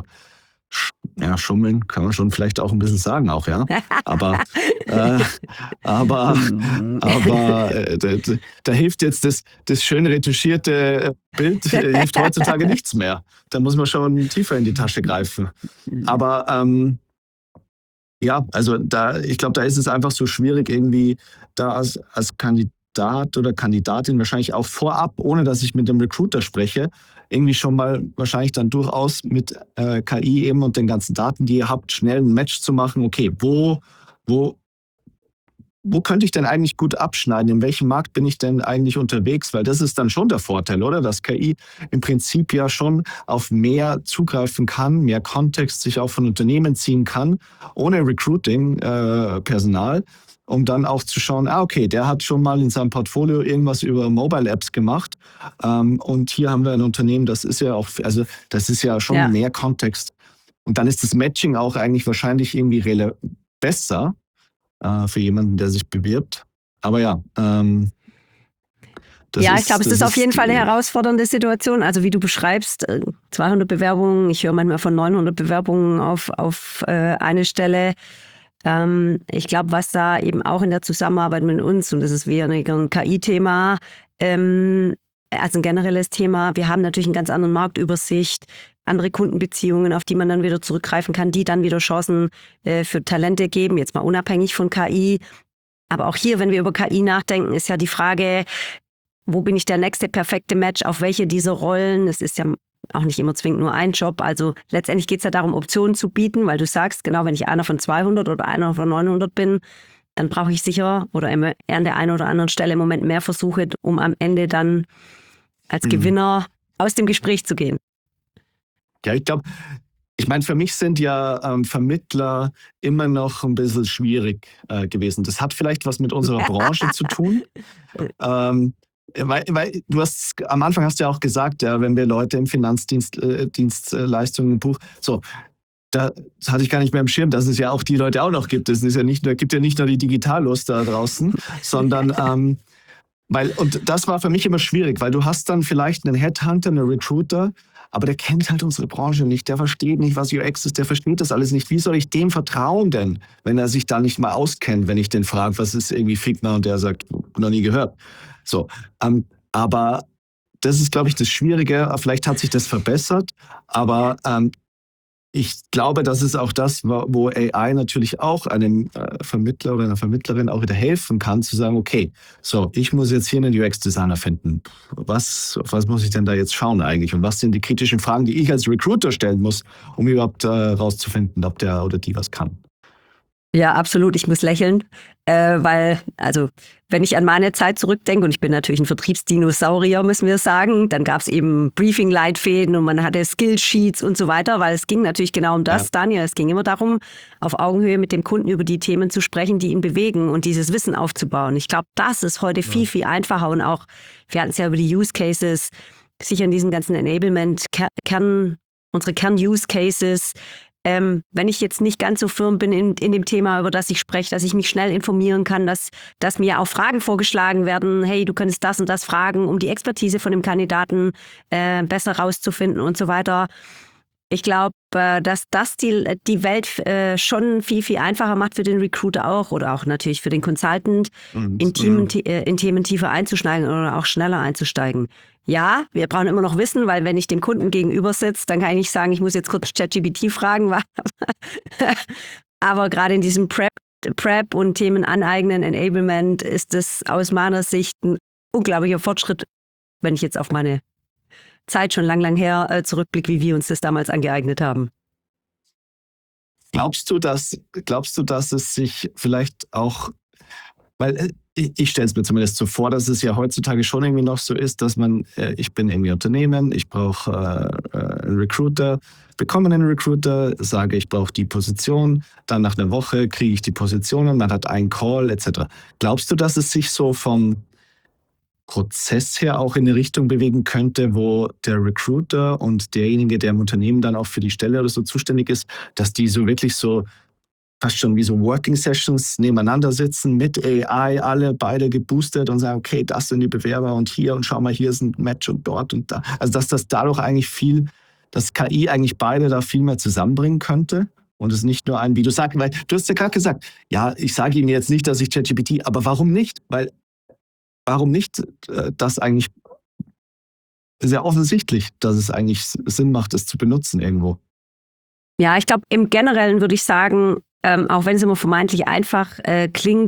Ja, schummeln kann man schon vielleicht auch ein bisschen sagen, auch, ja. Aber, äh, aber, aber äh, da, da hilft jetzt das, das schön retuschierte Bild, äh, hilft heutzutage nichts mehr. Da muss man schon tiefer in die Tasche greifen. Aber ähm, ja, also da, ich glaube, da ist es einfach so schwierig, irgendwie da als, als Kandidat oder Kandidatin wahrscheinlich auch vorab, ohne dass ich mit dem Recruiter spreche, irgendwie schon mal wahrscheinlich dann durchaus mit äh, K I eben und den ganzen Daten, die ihr habt, schnell ein Match zu machen. Okay, wo, wo, wo könnte ich denn eigentlich gut abschneiden? In welchem Markt bin ich denn eigentlich unterwegs? Weil das ist dann schon der Vorteil, oder? Dass K I im Prinzip ja schon auf mehr zugreifen kann, mehr Kontext sich auch von Unternehmen ziehen kann, ohne Recruiting-Personal. Äh, um dann auch zu schauen, ah, okay, der hat schon mal in seinem Portfolio irgendwas über Mobile-Apps gemacht. Ähm, und hier haben wir ein Unternehmen, das ist ja auch, also das ist ja schon ja. mehr Kontext. Und dann ist das Matching auch eigentlich wahrscheinlich irgendwie rele- besser äh, für jemanden, der sich bewirbt. Aber ja, ähm, das ja, ist, ich glaube, es ist auf jeden Fall eine herausfordernde Situation. Also wie du beschreibst, zweihundert Bewerbungen, ich höre manchmal von neunhundert Bewerbungen auf, auf äh, eine Stelle. Ich glaube, was da eben auch in der Zusammenarbeit mit uns, und das ist weniger ein K I-Thema, ähm, also ein generelles Thema, wir haben natürlich einen ganz anderen Marktübersicht, andere Kundenbeziehungen, auf die man dann wieder zurückgreifen kann, die dann wieder Chancen äh, für Talente geben, jetzt mal unabhängig von K I. Aber auch hier, wenn wir über K I nachdenken, ist ja die Frage, wo bin ich der nächste perfekte Match, auf welche dieser Rollen? Es ist ja auch nicht immer zwingend nur ein Job. Also letztendlich geht es ja darum, Optionen zu bieten, weil du sagst, genau, wenn ich einer von zweihundert oder einer von neunhundert bin, dann brauche ich sicher oder an der einen oder anderen Stelle im Moment mehr Versuche, um am Ende dann als mhm. Gewinner aus dem Gespräch zu gehen. Ja, ich glaube, ich meine, für mich sind ja ähm, Vermittler immer noch ein bisschen schwierig äh, gewesen. Das hat vielleicht was mit unserer Branche zu tun. Ähm, Weil, weil du hast am Anfang hast du ja auch gesagt, ja, wenn wir Leute im Finanzdienstleistungen äh, buchen, so, da, das hatte ich gar nicht mehr im Schirm, dass es ja auch die Leute auch noch gibt. Es ist ja nicht nur, gibt ja nicht nur die Digitallos da draußen, sondern ähm, weil, und das war für mich immer schwierig, weil du hast dann vielleicht einen Headhunter, einen Recruiter, aber der kennt halt unsere Branche nicht, der versteht nicht, was U X ist, der versteht das alles nicht. Wie soll ich dem vertrauen denn, wenn er sich da nicht mal auskennt, wenn ich den frage, was ist irgendwie Figma, und der sagt, noch nie gehört. So, ähm, aber das ist, glaube ich, das Schwierige. Vielleicht hat sich das verbessert, aber ähm, ich glaube, das ist auch das, wo A I natürlich auch einem äh, Vermittler oder einer Vermittlerin auch wieder helfen kann, zu sagen, okay, so, ich muss jetzt hier einen U X-Designer finden. Was, was muss ich denn da jetzt schauen eigentlich? Und was sind die kritischen Fragen, die ich als Recruiter stellen muss, um überhaupt äh, rauszufinden, ob der oder die was kann? Ja, absolut. Ich muss lächeln, äh, weil, also, wenn ich an meine Zeit zurückdenke, und ich bin natürlich ein Vertriebsdinosaurier, müssen wir sagen, dann gab es eben Briefing-Leitfäden und man hatte Skillsheets und so weiter, weil es ging natürlich genau um das, ja. Daniel. Es ging immer darum, auf Augenhöhe mit dem Kunden über die Themen zu sprechen, die ihn bewegen und dieses Wissen aufzubauen. Ich glaube, das ist heute ja. viel, viel einfacher und auch, wir hatten es ja über die Use Cases, sicher in diesem ganzen Enablement, Kern, unsere Kern-Use Cases. Ähm, wenn ich jetzt nicht ganz so firm bin in, in dem Thema, über das ich spreche, dass ich mich schnell informieren kann, dass, dass mir auch Fragen vorgeschlagen werden, hey, du könntest das und das fragen, um die Expertise von dem Kandidaten äh, besser rauszufinden und so weiter. Ich glaube, äh, dass das die, die Welt äh, schon viel, viel einfacher macht für den Recruiter auch oder auch natürlich für den Consultant, und, in, Themen, ja. äh, in Themen tiefer einzusteigen oder auch schneller einzusteigen. Ja, wir brauchen immer noch Wissen, weil wenn ich dem Kunden gegenüber sitze, dann kann ich nicht sagen, ich muss jetzt kurz ChatGPT fragen. Aber gerade in diesem Prep, Prep und Themen aneignen, Enablement, ist es aus meiner Sicht ein unglaublicher Fortschritt, wenn ich jetzt auf meine Zeit schon lang, lang her äh, zurückblicke, wie wir uns das damals angeeignet haben. Glaubst du, dass, glaubst du, dass es sich vielleicht auch, weil ich, ich stelle es mir zumindest so vor, dass es ja heutzutage schon irgendwie noch so ist, dass man, äh, ich bin irgendwie Unternehmen, ich brauche äh, einen Recruiter, bekomme einen Recruiter, sage, ich brauche die Position, dann nach einer Woche kriege ich die Positionen, man hat einen Call et cetera. Glaubst du, dass es sich so vom Prozess her auch in eine Richtung bewegen könnte, wo der Recruiter und derjenige, der im Unternehmen dann auch für die Stelle oder so zuständig ist, dass die so wirklich so fast schon wie so Working Sessions nebeneinander sitzen mit A I, alle beide geboostet und sagen, okay, das sind die Bewerber und hier und schau mal, hier ist ein Match und dort und da. Also dass das dadurch eigentlich viel, dass K I eigentlich beide da viel mehr zusammenbringen könnte und es nicht nur ein, wie du sagst, weil du hast ja gerade gesagt, ja, ich sage Ihnen jetzt nicht, dass ich ChatGPT, aber warum nicht? Weil Warum nicht das eigentlich? Ist ja offensichtlich, dass es eigentlich Sinn macht, es zu benutzen irgendwo. Ja, ich glaube, im Generellen würde ich sagen, ähm, auch wenn es immer vermeintlich einfach äh, klingt, es,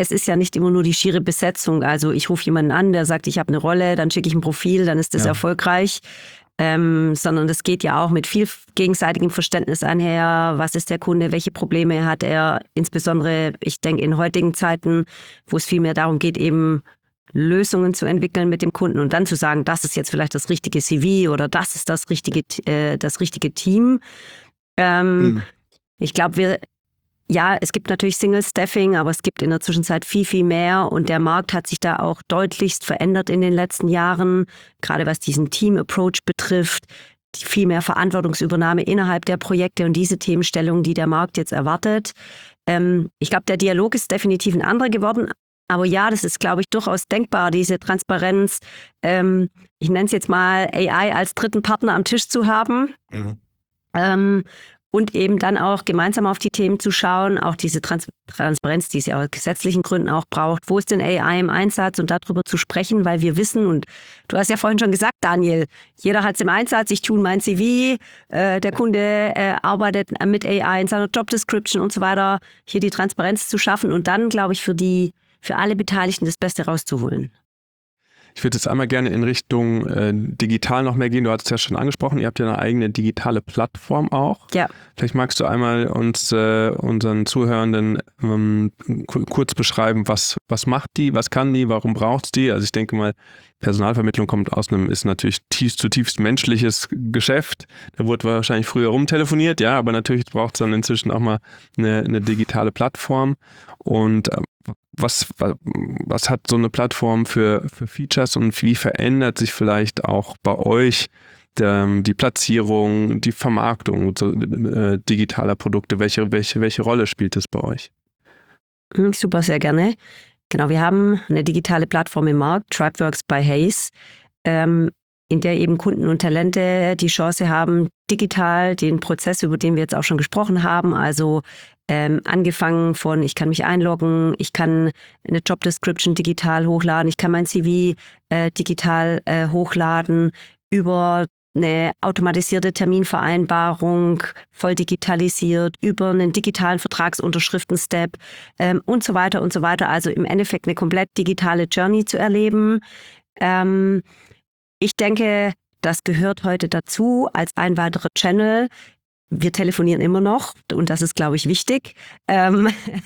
es ist ja nicht immer nur die schiere Besetzung. Also ich rufe jemanden an, der sagt, ich habe eine Rolle, dann schicke ich ein Profil, dann ist das ja. erfolgreich. Ähm, sondern das geht ja auch mit viel gegenseitigem Verständnis einher. Was ist der Kunde? Welche Probleme hat er? Insbesondere, ich denke, in heutigen Zeiten, wo es viel mehr darum geht, eben Lösungen zu entwickeln mit dem Kunden und dann zu sagen, das ist jetzt vielleicht das richtige C V oder das ist das richtige, äh, das richtige Team. Ähm, mhm. Ich glaube, wir Ja, es gibt natürlich Single-Staffing, aber es gibt in der Zwischenzeit viel, viel mehr und der Markt hat sich da auch deutlichst verändert in den letzten Jahren, gerade was diesen Team-Approach betrifft, die viel mehr Verantwortungsübernahme innerhalb der Projekte und diese Themenstellungen, die der Markt jetzt erwartet. Ähm, ich glaube, der Dialog ist definitiv ein anderer geworden, aber ja, das ist, glaube ich, durchaus denkbar, diese Transparenz, ähm, ich nenne es jetzt mal A I als dritten Partner am Tisch zu haben. Mhm. Ähm, Und eben dann auch gemeinsam auf die Themen zu schauen, auch diese Trans- Transparenz, die es ja aus gesetzlichen Gründen auch braucht. Wo ist denn A I im Einsatz und darüber zu sprechen, weil wir wissen, und du hast ja vorhin schon gesagt, Daniel, jeder hat es im Einsatz, ich tue mein C V, äh, der Kunde äh, arbeitet mit A I in seiner Job Description und so weiter, hier die Transparenz zu schaffen und dann, glaube ich, für die, für alle Beteiligten das Beste rauszuholen. Ich würde jetzt einmal gerne in Richtung äh, digital noch mehr gehen. Du hattest ja schon angesprochen, ihr habt ja eine eigene digitale Plattform auch. Ja. Vielleicht magst du einmal uns, äh, unseren Zuhörenden ähm, k- kurz beschreiben, was, was macht die, was kann die, warum braucht es die? Also ich denke mal, Personalvermittlung kommt aus einem, ist natürlich tief, zutiefst menschliches Geschäft. Da wurde wahrscheinlich früher rumtelefoniert, ja, aber natürlich braucht es dann inzwischen auch mal eine, eine digitale Plattform. Und äh, Was, was hat so eine Plattform für, für Features und wie verändert sich vielleicht auch bei euch der, die Platzierung, die Vermarktung so, äh, digitaler Produkte? Welche, welche, welche Rolle spielt es bei euch? Super, sehr gerne. Genau, wir haben eine digitale Plattform im Markt, Tribeworks by Hays, ähm, in der eben Kunden und Talente die Chance haben, digital den Prozess, über den wir jetzt auch schon gesprochen haben, also ähm, angefangen von, ich kann mich einloggen, ich kann eine Job Description digital hochladen, ich kann mein C V äh, digital äh, hochladen, über eine automatisierte Terminvereinbarung, voll digitalisiert, über einen digitalen Vertragsunterschriften-Step ähm, und so weiter und so weiter. Also im Endeffekt eine komplett digitale Journey zu erleben. Ähm, ich denke, das gehört heute dazu als ein weiterer Channel. Wir telefonieren immer noch und das ist, glaube ich, wichtig, ähm,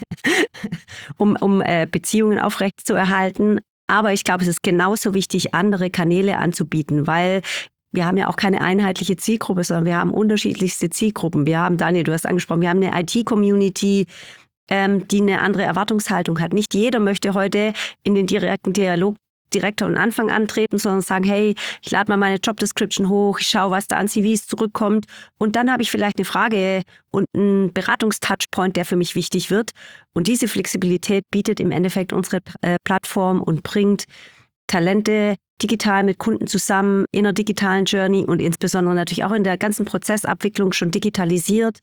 um, um äh, Beziehungen aufrechtzuerhalten. Aber ich glaube, es ist genauso wichtig, andere Kanäle anzubieten, weil wir haben ja auch keine einheitliche Zielgruppe, sondern wir haben unterschiedlichste Zielgruppen. Wir haben, Daniel, du hast angesprochen, wir haben eine I T-Community, ähm, die eine andere Erwartungshaltung hat. Nicht jeder möchte heute in den direkten Dialog direkt von Anfang an treten, sondern sagen, hey, ich lade mal meine Job Description hoch, ich schaue, was da an C Vs zurückkommt und dann habe ich vielleicht eine Frage und einen Beratungstouchpoint, der für mich wichtig wird. Und diese Flexibilität bietet im Endeffekt unsere äh, Plattform und bringt Talente digital mit Kunden zusammen in einer digitalen Journey und insbesondere natürlich auch in der ganzen Prozessabwicklung schon digitalisiert,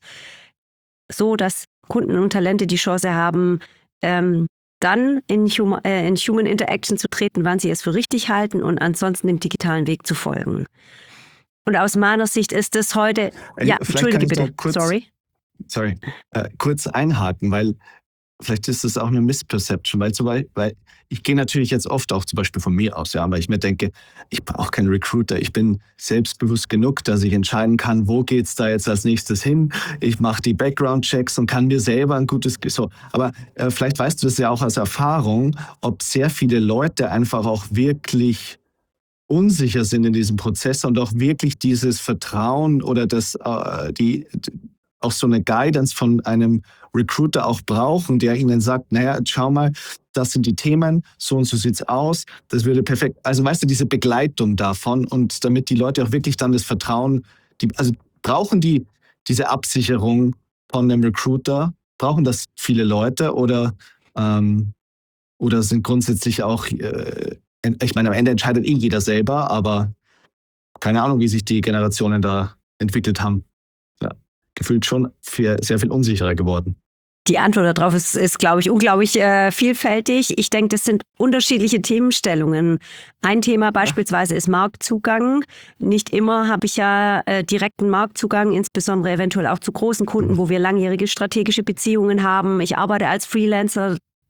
so dass Kunden und Talente die Chance haben, ähm, dann in Human, äh, in Human Interaction zu treten, wann sie es für richtig halten und ansonsten dem digitalen Weg zu folgen. Und aus meiner Sicht ist es heute... Äh, ja, entschuldige bitte, kurz, sorry. Sorry, äh, kurz einhaken, weil vielleicht ist das auch eine Misperception, weil, so, weil, weil ich gehe natürlich jetzt oft auch zum Beispiel von mir aus, ja, weil ich mir denke, ich brauche keinen Recruiter, ich bin selbstbewusst genug, dass ich entscheiden kann, wo geht's da jetzt als nächstes hin, ich mache die Background-Checks und kann mir selber ein gutes, so, aber äh, vielleicht weißt du es ja auch als Erfahrung, ob sehr viele Leute einfach auch wirklich unsicher sind in diesem Prozess und auch wirklich dieses Vertrauen oder das, äh, die, auch so eine Guidance von einem Recruiter auch brauchen, der ihnen sagt, naja, schau mal, das sind die Themen, so und so sieht's aus, das würde perfekt, also weißt du, diese Begleitung davon und damit die Leute auch wirklich dann das Vertrauen, die, also brauchen die diese Absicherung von einem Recruiter, brauchen das viele Leute oder, ähm, oder sind grundsätzlich auch, äh, ich meine, am Ende entscheidet eh jeder selber, aber keine Ahnung, wie sich die Generationen da entwickelt haben. Ja, gefühlt schon viel, sehr viel unsicherer geworden. Die Antwort darauf ist, ist glaube ich, unglaublich äh, vielfältig. Ich denke, das sind unterschiedliche Themenstellungen. Ein Thema beispielsweise ist Marktzugang. Nicht immer habe ich ja äh, direkten Marktzugang, insbesondere eventuell auch zu großen Kunden, wo wir langjährige strategische Beziehungen haben. Ich arbeite als Freelancer.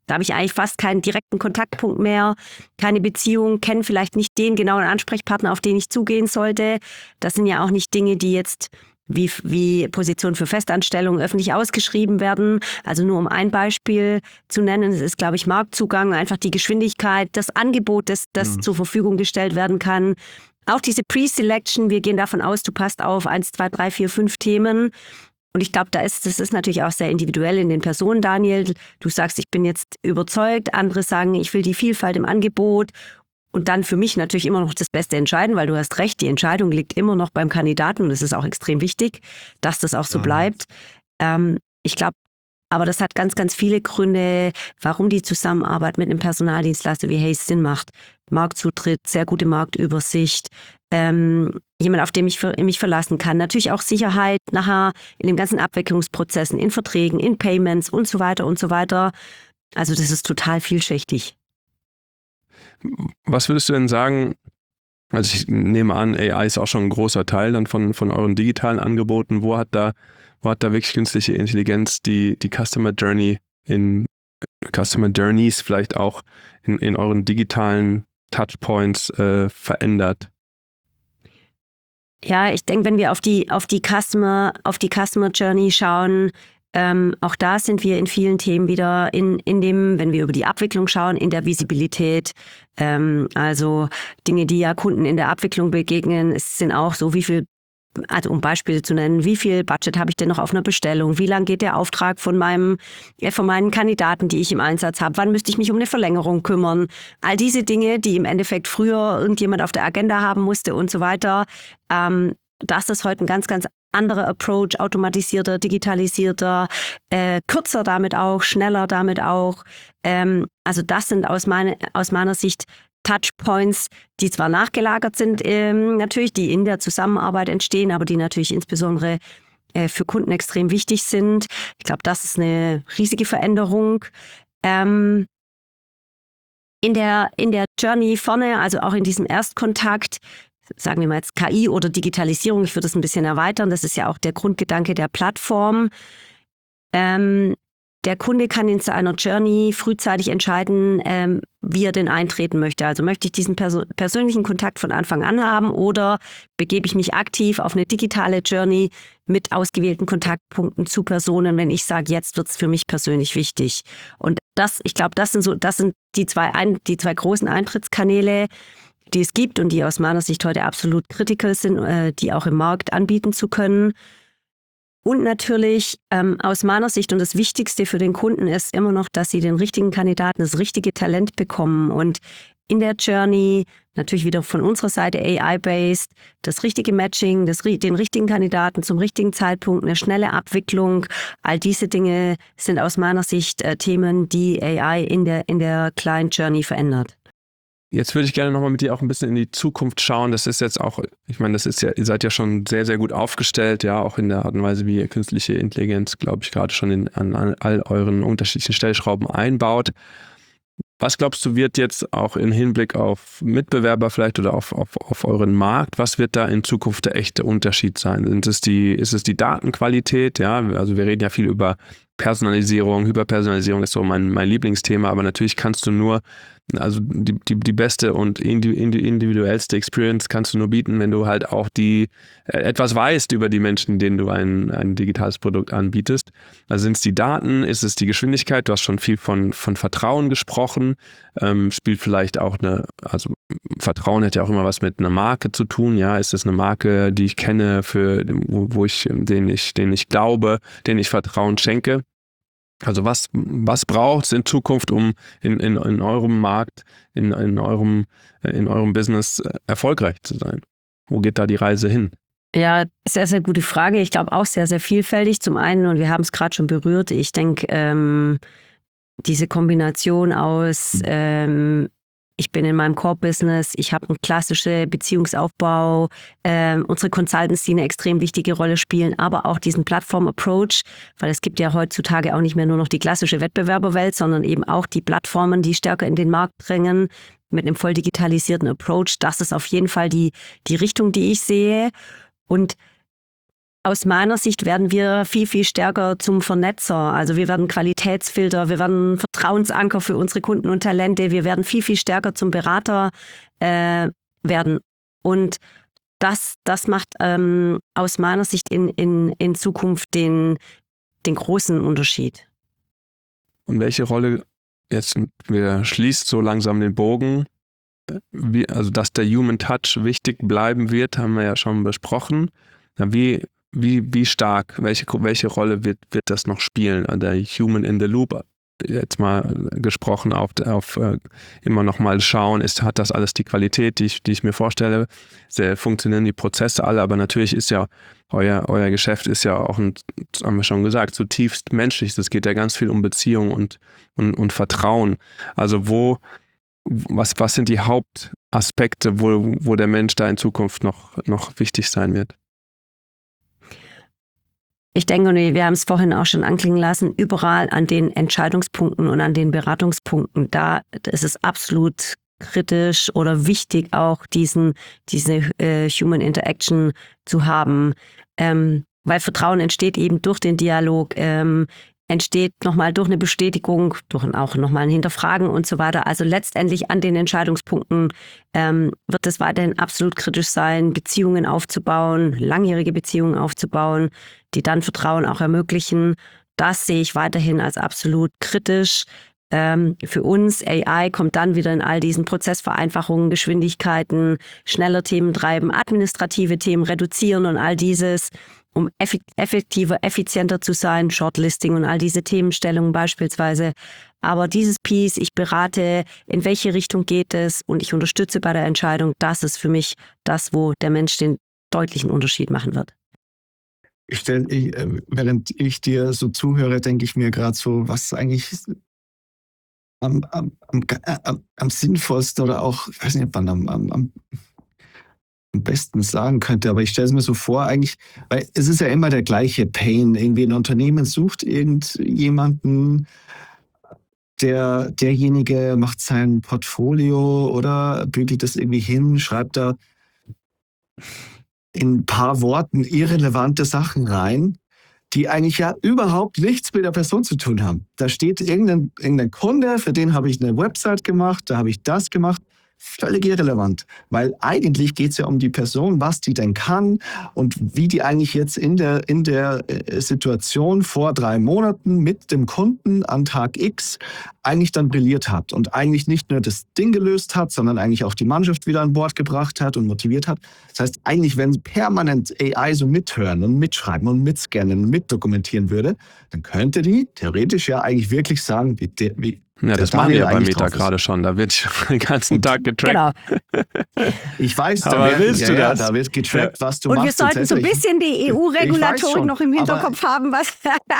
Da habe ich eigentlich fast keinen direkten Kontaktpunkt mehr, keine Beziehung, kenne vielleicht nicht den genauen Ansprechpartner, auf den ich zugehen sollte. Das sind ja auch nicht Dinge, die jetzt wie, wie Positionen für Festanstellungen öffentlich ausgeschrieben werden. Also nur um ein Beispiel zu nennen, es ist, glaube ich, Marktzugang, einfach die Geschwindigkeit, das Angebot, das, das mhm. zur Verfügung gestellt werden kann. Auch diese Pre-Selection, wir gehen davon aus, du passt auf eins, zwei, drei, vier, fünf Themen. Und ich glaube, da ist, das ist natürlich auch sehr individuell in den Personen, Daniel. Du sagst, ich bin jetzt überzeugt. Andere sagen, ich will die Vielfalt im Angebot. Und dann für mich natürlich immer noch das Beste entscheiden, weil du hast recht, die Entscheidung liegt immer noch beim Kandidaten. Und es ist auch extrem wichtig, dass das auch so ja. bleibt. Ähm, ich glaube, aber das hat ganz, ganz viele Gründe, warum die Zusammenarbeit mit einem Personaldienstleister wie Hays Sinn macht. Marktzutritt, sehr gute Marktübersicht, ähm, jemand, auf den ich mich verlassen kann. Natürlich auch Sicherheit nachher in den ganzen Abwicklungsprozessen, in Verträgen, in Payments und so weiter und so weiter. Also das ist total vielschichtig. Was würdest du denn sagen, also ich nehme an, A I ist auch schon ein großer Teil dann von, von euren digitalen Angeboten. Wo hat da, wo hat da wirklich künstliche Intelligenz die, die Customer Journey in Customer Journeys vielleicht auch in, in euren digitalen Touchpoints äh, verändert? Ja, ich denke, wenn wir auf die, auf die Customer, auf die Customer Journey schauen, ähm, auch da sind wir in vielen Themen wieder in, in dem, wenn wir über die Abwicklung schauen, in der Visibilität. Ähm, also Dinge, die ja Kunden in der Abwicklung begegnen, es sind auch so, wie viel, also um Beispiele zu nennen, wie viel Budget habe ich denn noch auf einer Bestellung? Wie lang geht der Auftrag von meinem, äh, von meinen Kandidaten, die ich im Einsatz habe? Wann müsste ich mich um eine Verlängerung kümmern? All diese Dinge, die im Endeffekt früher irgendjemand auf der Agenda haben musste und so weiter. Ähm, das ist heute ein ganz, ganz anderer Approach, automatisierter, digitalisierter, äh, kürzer damit auch, schneller damit auch. Ähm, also das sind aus, meine, aus meiner Sicht Touchpoints, die zwar nachgelagert sind, ähm, natürlich, die in der Zusammenarbeit entstehen, aber die natürlich insbesondere äh, für Kunden extrem wichtig sind. Ich glaube, das ist eine riesige Veränderung. Ähm, in der, in der Journey vorne, also auch in diesem Erstkontakt, sagen wir mal jetzt K I oder Digitalisierung, ich würde es ein bisschen erweitern, das ist ja auch der Grundgedanke der Plattform. Ähm, Der Kunde kann in seiner Journey frühzeitig entscheiden, ähm, wie er denn eintreten möchte. Also möchte ich diesen perso- persönlichen Kontakt von Anfang an haben oder begebe ich mich aktiv auf eine digitale Journey mit ausgewählten Kontaktpunkten zu Personen, wenn ich sage, jetzt wird es für mich persönlich wichtig. Und das, ich glaube, das sind so, das sind die zwei, ein, die zwei großen Eintrittskanäle, die es gibt und die aus meiner Sicht heute absolut critical sind, äh, die auch im Markt anbieten zu können. Und natürlich ähm, aus meiner Sicht und das Wichtigste für den Kunden ist immer noch, dass sie den richtigen Kandidaten, das richtige Talent bekommen und in der Journey natürlich wieder von unserer Seite A I-based, das richtige Matching, das, den richtigen Kandidaten zum richtigen Zeitpunkt, eine schnelle Abwicklung. All diese Dinge sind aus meiner Sicht äh, Themen, die A I in der, in der Client Journey verändert. Jetzt würde ich gerne nochmal mit dir auch ein bisschen in die Zukunft schauen. Das ist jetzt auch, ich meine, das ist ja, ihr seid ja schon sehr, sehr gut aufgestellt, ja, auch in der Art und Weise, wie ihr künstliche Intelligenz, glaube ich, gerade schon in, an, an all euren unterschiedlichen Stellschrauben einbaut. Was glaubst du, wird jetzt auch im Hinblick auf Mitbewerber vielleicht oder auf, auf, auf euren Markt, was wird da in Zukunft der echte Unterschied sein? Sind es die, ist es die Datenqualität? Ja, also wir reden ja viel über Personalisierung, Hyperpersonalisierung ist so mein, mein Lieblingsthema, aber natürlich kannst du nur, also die, die, die beste und individuellste Experience kannst du nur bieten, wenn du halt auch die äh, etwas weißt über die Menschen, denen du ein, ein digitales Produkt anbietest. Also sind es die Daten, ist es die Geschwindigkeit? Du hast schon viel von, von Vertrauen gesprochen, ähm, spielt vielleicht auch eine, also Vertrauen hat ja auch immer was mit einer Marke zu tun, ja, ist es eine Marke, die ich kenne, für wo, wo ich, denen ich, denen ich glaube, denen ich Vertrauen schenke. Also was, was braucht es in Zukunft, um in, in, in eurem Markt, in, in, eurem, in eurem Business erfolgreich zu sein? Wo geht da die Reise hin? Ja, sehr, sehr gute Frage. Ich glaube auch sehr, sehr vielfältig. Zum einen, und wir haben es gerade schon berührt, ich denke, ähm, diese Kombination aus ähm, ich bin in meinem Core-Business, ich habe einen klassischen Beziehungsaufbau, äh, unsere Consultants, die eine extrem wichtige Rolle spielen, aber auch diesen Plattform-Approach, weil es gibt ja heutzutage auch nicht mehr nur noch die klassische Wettbewerberwelt, sondern eben auch die Plattformen, die stärker in den Markt drängen, mit einem voll digitalisierten Approach. Das ist auf jeden Fall die, die Richtung, die ich sehe. Und aus meiner Sicht werden wir viel, viel stärker zum Vernetzer. Also wir werden Qualitätsfilter, wir werden Vertrauensanker für unsere Kunden und Talente. Wir werden viel, viel stärker zum Berater äh, werden. Und das, das macht ähm, aus meiner Sicht in, in, in Zukunft den, den großen Unterschied. Und welche Rolle, jetzt wir schließt so langsam den Bogen, wie, also dass der Human Touch wichtig bleiben wird, haben wir ja schon besprochen. Wie, wie, wie stark, welche, welche Rolle wird, wird das noch spielen? Der Human in the Loop, jetzt mal gesprochen, auf, auf äh, immer noch mal schauen, ist, hat das alles die Qualität, die ich, die ich mir vorstelle? Sehr funktionieren die Prozesse alle, aber natürlich ist ja euer, euer Geschäft ist ja auch, ein, haben wir schon gesagt, zutiefst menschlich. Es geht ja ganz viel um Beziehung und, und, und Vertrauen. Also wo, was, was sind die Hauptaspekte, wo, wo der Mensch da in Zukunft noch, noch wichtig sein wird? Ich denke, wir haben es vorhin auch schon anklingen lassen, überall an den Entscheidungspunkten und an den Beratungspunkten, da ist es absolut kritisch oder wichtig, auch diesen, diese äh, Human Interaction zu haben, ähm, weil Vertrauen entsteht eben durch den Dialog, ähm, entsteht nochmal durch eine Bestätigung, durch auch nochmal ein Hinterfragen und so weiter. Also letztendlich an den Entscheidungspunkten ähm, wird es weiterhin absolut kritisch sein, Beziehungen aufzubauen, langjährige Beziehungen aufzubauen, die dann Vertrauen auch ermöglichen. Das sehe ich weiterhin als absolut kritisch. Ähm, für uns, A I kommt dann wieder in all diesen Prozessvereinfachungen, Geschwindigkeiten, schneller Themen treiben, administrative Themen reduzieren und all dieses, um effektiver, effizienter zu sein, Shortlisting und all diese Themenstellungen beispielsweise. Aber dieses Piece, ich berate, in welche Richtung geht es und ich unterstütze bei der Entscheidung, das ist für mich das, wo der Mensch den deutlichen Unterschied machen wird. Ich stell, ich, während ich dir so zuhöre, denke ich mir gerade so, was eigentlich am, am, am, am sinnvollsten oder auch, ich weiß nicht, ob man am, am, am besten sagen könnte, aber ich stelle es mir so vor, eigentlich, weil es ist ja immer der gleiche Pain. Irgendwie ein Unternehmen sucht irgendjemanden, der, derjenige macht sein Portfolio oder bügelt das irgendwie hin, schreibt da in ein paar Worten irrelevante Sachen rein, die eigentlich ja überhaupt nichts mit der Person zu tun haben. Da steht irgendein, irgendein Kunde, für den habe ich eine Website gemacht, da habe ich das gemacht. Völlig irrelevant, weil eigentlich geht es ja um die Person, was die denn kann und wie die eigentlich jetzt in der, in der Situation vor drei Monaten mit dem Kunden an Tag X eigentlich dann brilliert hat und eigentlich nicht nur das Ding gelöst hat, sondern eigentlich auch die Mannschaft wieder an Bord gebracht hat und motiviert hat. Das heißt, eigentlich, wenn permanent A I so mithören und mitschreiben und mitscannen und mitdokumentieren würde, dann könnte die theoretisch ja eigentlich wirklich sagen, wie, de, wie Ja, das machen wir ja bei Meta gerade schon. Da wird den ganzen Tag getrackt. Genau. Ich weiß, da, aber werden, willst ja, du ja, das? da wird getrackt, was du und machst. Und wir sollten so ein bisschen die E U-Regulatorik noch im Hinterkopf haben, was...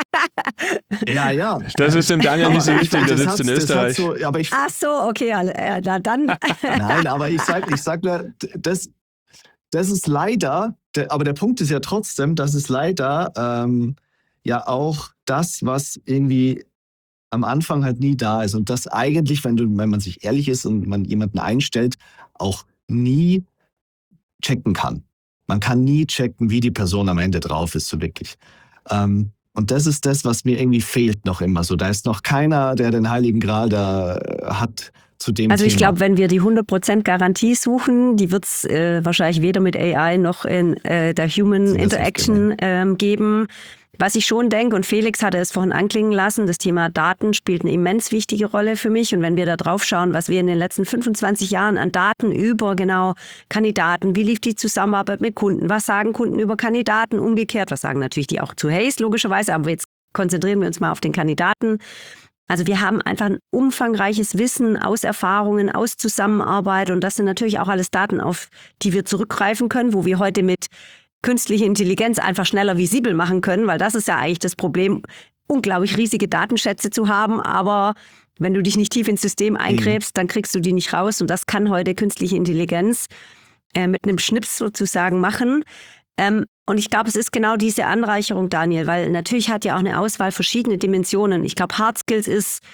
ja, ja. Das ist dem Daniel nicht so wichtig, der sitzt in Österreich. So, aber ich, Ach so, okay, ja, na dann... Nein, aber ich sag, ich sag nur, das, das ist leider, aber der Punkt ist ja trotzdem, das ist leider ähm, ja auch das, was irgendwie am Anfang halt nie da ist und das eigentlich, wenn, du, wenn man sich ehrlich ist und man jemanden einstellt, auch nie checken kann. Man kann nie checken, wie die Person am Ende drauf ist, so wirklich. Ähm, und das ist das, was mir irgendwie fehlt noch immer so. Da ist noch keiner, der den Heiligen Gral da hat zu dem Also ich Thema. glaube, wenn wir die hundert Prozent Garantie suchen, die wird es äh, wahrscheinlich weder mit A I noch in äh, der Human Interaction ähm, geben. Was ich schon denke, und Felix hatte es vorhin anklingen lassen, das Thema Daten spielt eine immens wichtige Rolle für mich. Und wenn wir da drauf schauen, was wir in den letzten fünfundzwanzig Jahren an Daten über genau Kandidaten, wie lief die Zusammenarbeit mit Kunden, was sagen Kunden über Kandidaten, umgekehrt, was sagen natürlich die auch zu Hays logischerweise, aber jetzt konzentrieren wir uns mal auf den Kandidaten. Also wir haben einfach ein umfangreiches Wissen aus Erfahrungen, aus Zusammenarbeit und das sind natürlich auch alles Daten, auf die wir zurückgreifen können, wo wir heute mit künstliche Intelligenz einfach schneller visibel machen können, weil das ist ja eigentlich das Problem, unglaublich riesige Datenschätze zu haben, aber wenn du dich nicht tief ins System eingräbst, dann kriegst du die nicht raus und das kann heute künstliche Intelligenz äh, mit einem Schnips sozusagen machen. Ähm, und ich glaube, es ist genau diese Anreicherung, Daniel, weil natürlich hat ja auch eine Auswahl verschiedene Dimensionen. Ich glaube, Hard Skills ist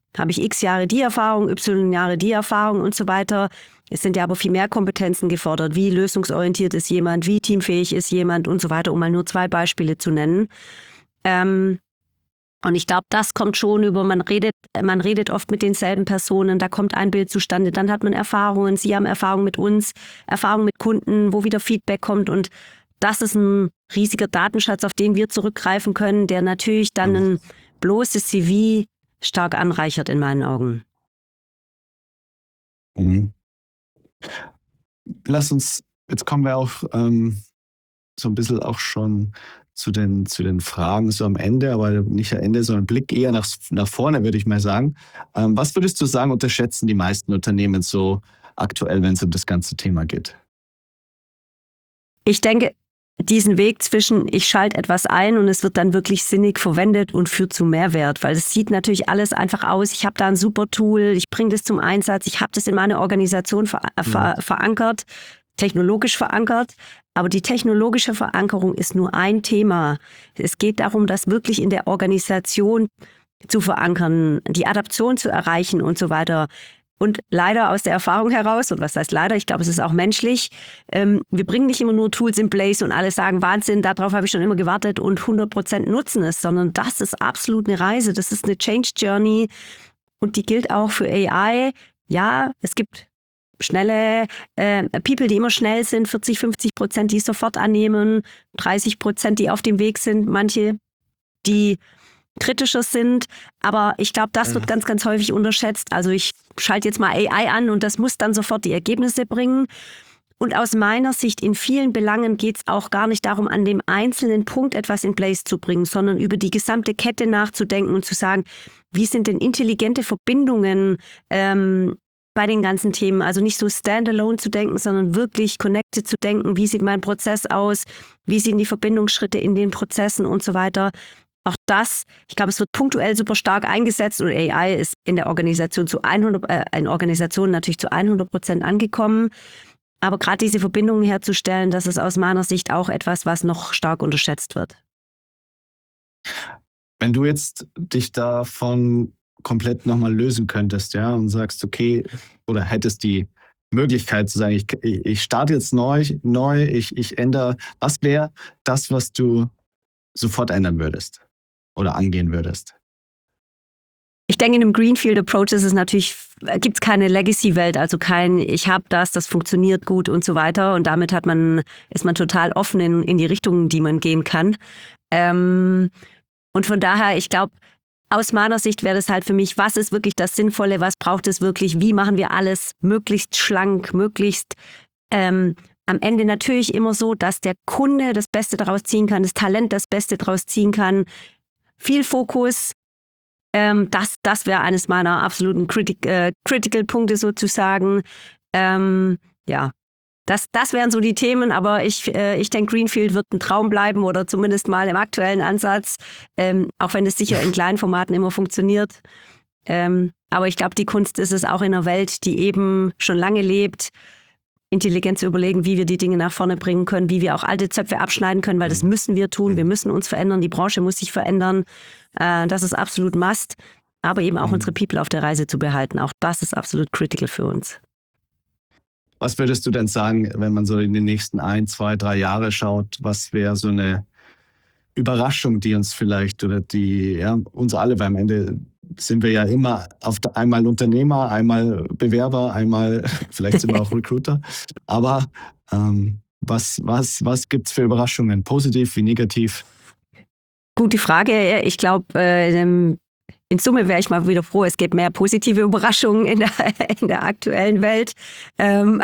habe ich x Jahre die Erfahrung, y Jahre die Erfahrung und so weiter. Es sind ja aber viel mehr Kompetenzen gefordert. Wie lösungsorientiert ist jemand, wie teamfähig ist jemand und so weiter, um mal nur zwei Beispiele zu nennen. Ähm, und ich glaube, das kommt schon über, man redet, man redet oft mit denselben Personen, da kommt ein Bild zustande, dann hat man Erfahrungen, sie haben Erfahrungen mit uns, Erfahrungen mit Kunden, wo wieder Feedback kommt und das ist ein riesiger Datenschatz, auf den wir zurückgreifen können, der natürlich dann ein bloßes C V stark anreichert in meinen Augen. Mhm. Lass uns, jetzt kommen wir auch ähm, so ein bisschen auch schon zu den, zu den Fragen so am Ende, aber nicht am Ende, sondern Blick eher nach, nach vorne, würde ich mal sagen. Ähm, was würdest du sagen, unterschätzen die meisten Unternehmen so aktuell, wenn es um das ganze Thema geht? Ich denke, diesen Weg zwischen ich schalte etwas ein und es wird dann wirklich sinnig verwendet und führt zu Mehrwert, weil es sieht natürlich alles einfach aus. Ich habe da ein super Tool, ich bringe das zum Einsatz, ich habe das in meine Organisation ver ver verankert, technologisch verankert. Aber die technologische Verankerung ist nur ein Thema. Es geht darum, das wirklich in der Organisation zu verankern, die Adaption zu erreichen und so weiter. Und leider aus der Erfahrung heraus, und was heißt leider, ich glaube, es ist auch menschlich, ähm, wir bringen nicht immer nur Tools in place und alle sagen, Wahnsinn, darauf habe ich schon immer gewartet und hundert Prozent nutzen es, sondern das ist absolut eine Reise, das ist eine Change Journey und die gilt auch für A I. Ja, es gibt schnelle äh, People, die immer schnell sind, vierzig, fünfzig Prozent, die es sofort annehmen, dreißig Prozent, die auf dem Weg sind, manche, die kritischer sind. Aber ich glaube, das wird ganz, ganz häufig unterschätzt. Also ich schalte jetzt mal A I an und das muss dann sofort die Ergebnisse bringen. Und aus meiner Sicht in vielen Belangen geht es auch gar nicht darum, an dem einzelnen Punkt etwas in place zu bringen, sondern über die gesamte Kette nachzudenken und zu sagen, wie sind denn intelligente Verbindungen ähm, bei den ganzen Themen, also nicht so standalone zu denken, sondern wirklich connected zu denken, wie sieht mein Prozess aus, wie sehen die Verbindungsschritte in den Prozessen und so weiter. Auch das, ich glaube, es wird punktuell super stark eingesetzt und A I ist in der Organisation zu hundert, äh, in Organisationen natürlich zu hundert Prozent angekommen. Aber gerade diese Verbindungen herzustellen, das ist aus meiner Sicht auch etwas, was noch stark unterschätzt wird. Wenn du jetzt dich davon komplett nochmal lösen könntest, ja, und sagst, okay, oder hättest die Möglichkeit zu sagen, ich, ich starte jetzt neu, neu, ich, ich ändere, was wäre das, was du sofort ändern würdest oder angehen würdest? Ich denke, in einem Greenfield Approach ist es natürlich, gibt es keine Legacy-Welt, also kein, ich habe das, das funktioniert gut und so weiter. Und damit hat man, ist man total offen in, in die Richtungen, die man gehen kann. Ähm, und von daher, ich glaube, aus meiner Sicht wäre das halt für mich, was ist wirklich das Sinnvolle, was braucht es wirklich, wie machen wir alles möglichst schlank, möglichst ähm, am Ende natürlich immer so, dass der Kunde das Beste daraus ziehen kann, das Talent das Beste daraus ziehen kann. Viel Fokus, ähm, das, das wäre eines meiner absoluten Critic, äh, Critical-Punkte sozusagen. Ähm, ja, das, das wären so die Themen, aber ich, äh, ich denke, Greenfield wird ein Traum bleiben oder zumindest mal im aktuellen Ansatz, ähm, auch wenn es sicher in kleinen Formaten immer funktioniert. Ähm, aber ich glaube, die Kunst ist es auch in einer Welt, die eben schon lange lebt, intelligent zu überlegen, wie wir die Dinge nach vorne bringen können, wie wir auch alte Zöpfe abschneiden können, weil das müssen wir tun. Wir müssen uns verändern, die Branche muss sich verändern. Äh, das ist absolut must. Aber eben auch mhm. unsere People auf der Reise zu behalten. Auch das ist absolut critical für uns. Was würdest du denn sagen, wenn man so in die nächsten ein, zwei, drei Jahre schaut, was wäre so eine Überraschung, die uns vielleicht oder die, ja, uns alle, weil am Ende sind wir ja immer auf der, einmal Unternehmer, einmal Bewerber, einmal vielleicht sind wir auch Recruiter. Aber ähm, was, was, was gibt es für Überraschungen, positiv wie negativ? Gute Frage. Ich glaube, äh, in Summe wäre ich mal wieder froh, es gibt mehr positive Überraschungen in der, in der aktuellen Welt. Ähm,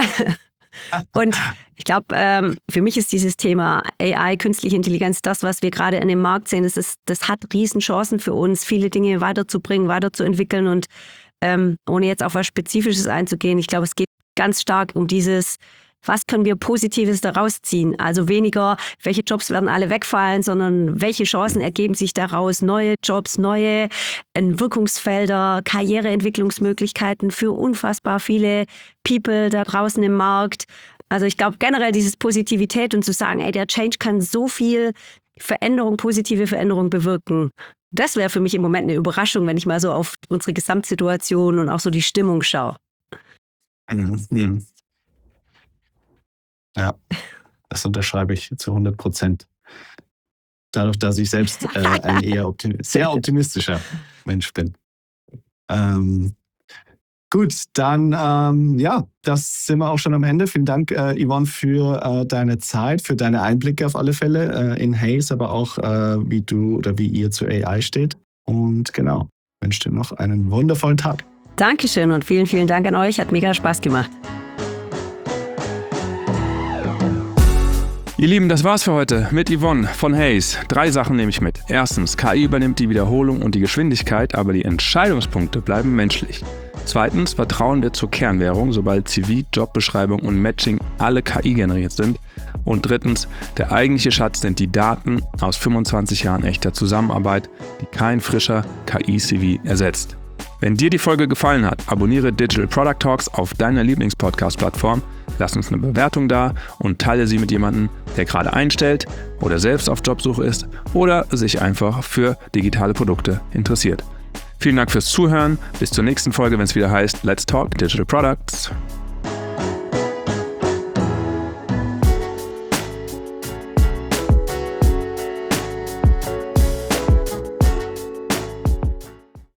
und ich glaube, ähm, für mich ist dieses Thema A I, künstliche Intelligenz, das, was wir gerade in dem Markt sehen, das, ist, das hat Riesenchancen für uns, viele Dinge weiterzubringen, weiterzuentwickeln und ähm, ohne jetzt auf was Spezifisches einzugehen, ich glaube, es geht ganz stark um dieses, was können wir Positives daraus ziehen? Also weniger, welche Jobs werden alle wegfallen, sondern welche Chancen ergeben sich daraus? Neue Jobs, neue Wirkungsfelder, Karriereentwicklungsmöglichkeiten für unfassbar viele People da draußen im Markt. Also ich glaube generell dieses Positivität und zu sagen, ey, der Change kann so viel Veränderung, positive Veränderung bewirken. Das wäre für mich im Moment eine Überraschung, wenn ich mal so auf unsere Gesamtsituation und auch so die Stimmung schaue. Mhm. Ja, das unterschreibe ich zu hundert Prozent. Dadurch, dass ich selbst äh, ein eher optimi- sehr optimistischer Mensch bin. Ähm, gut, dann ähm, ja, das sind wir auch schon am Ende. Vielen Dank, äh, Yvonne, für äh, deine Zeit, für deine Einblicke auf alle Fälle äh, in Hays, aber auch äh, wie du oder wie ihr zu A I steht. Und genau, wünsche dir noch einen wundervollen Tag. Dankeschön und vielen, vielen Dank an euch. Hat mega Spaß gemacht. Ihr Lieben, das war's für heute mit Yvonne von Hays. Drei Sachen nehme ich mit. Erstens, K I übernimmt die Wiederholung und die Geschwindigkeit, aber die Entscheidungspunkte bleiben menschlich. Zweitens, vertrauen wir zur Kernwährung, sobald C V, Jobbeschreibung und Matching alle K I generiert sind. Und drittens, der eigentliche Schatz sind die Daten aus fünfundzwanzig Jahren echter Zusammenarbeit, die kein frischer K I-C V ersetzt. Wenn dir die Folge gefallen hat, abonniere Digital Product Talks auf deiner Lieblings-Podcast-Plattform, lass uns eine Bewertung da und teile sie mit jemandem, der gerade einstellt oder selbst auf Jobsuche ist oder sich einfach für digitale Produkte interessiert. Vielen Dank fürs Zuhören. Bis zur nächsten Folge, wenn es wieder heißt Let's Talk Digital Products.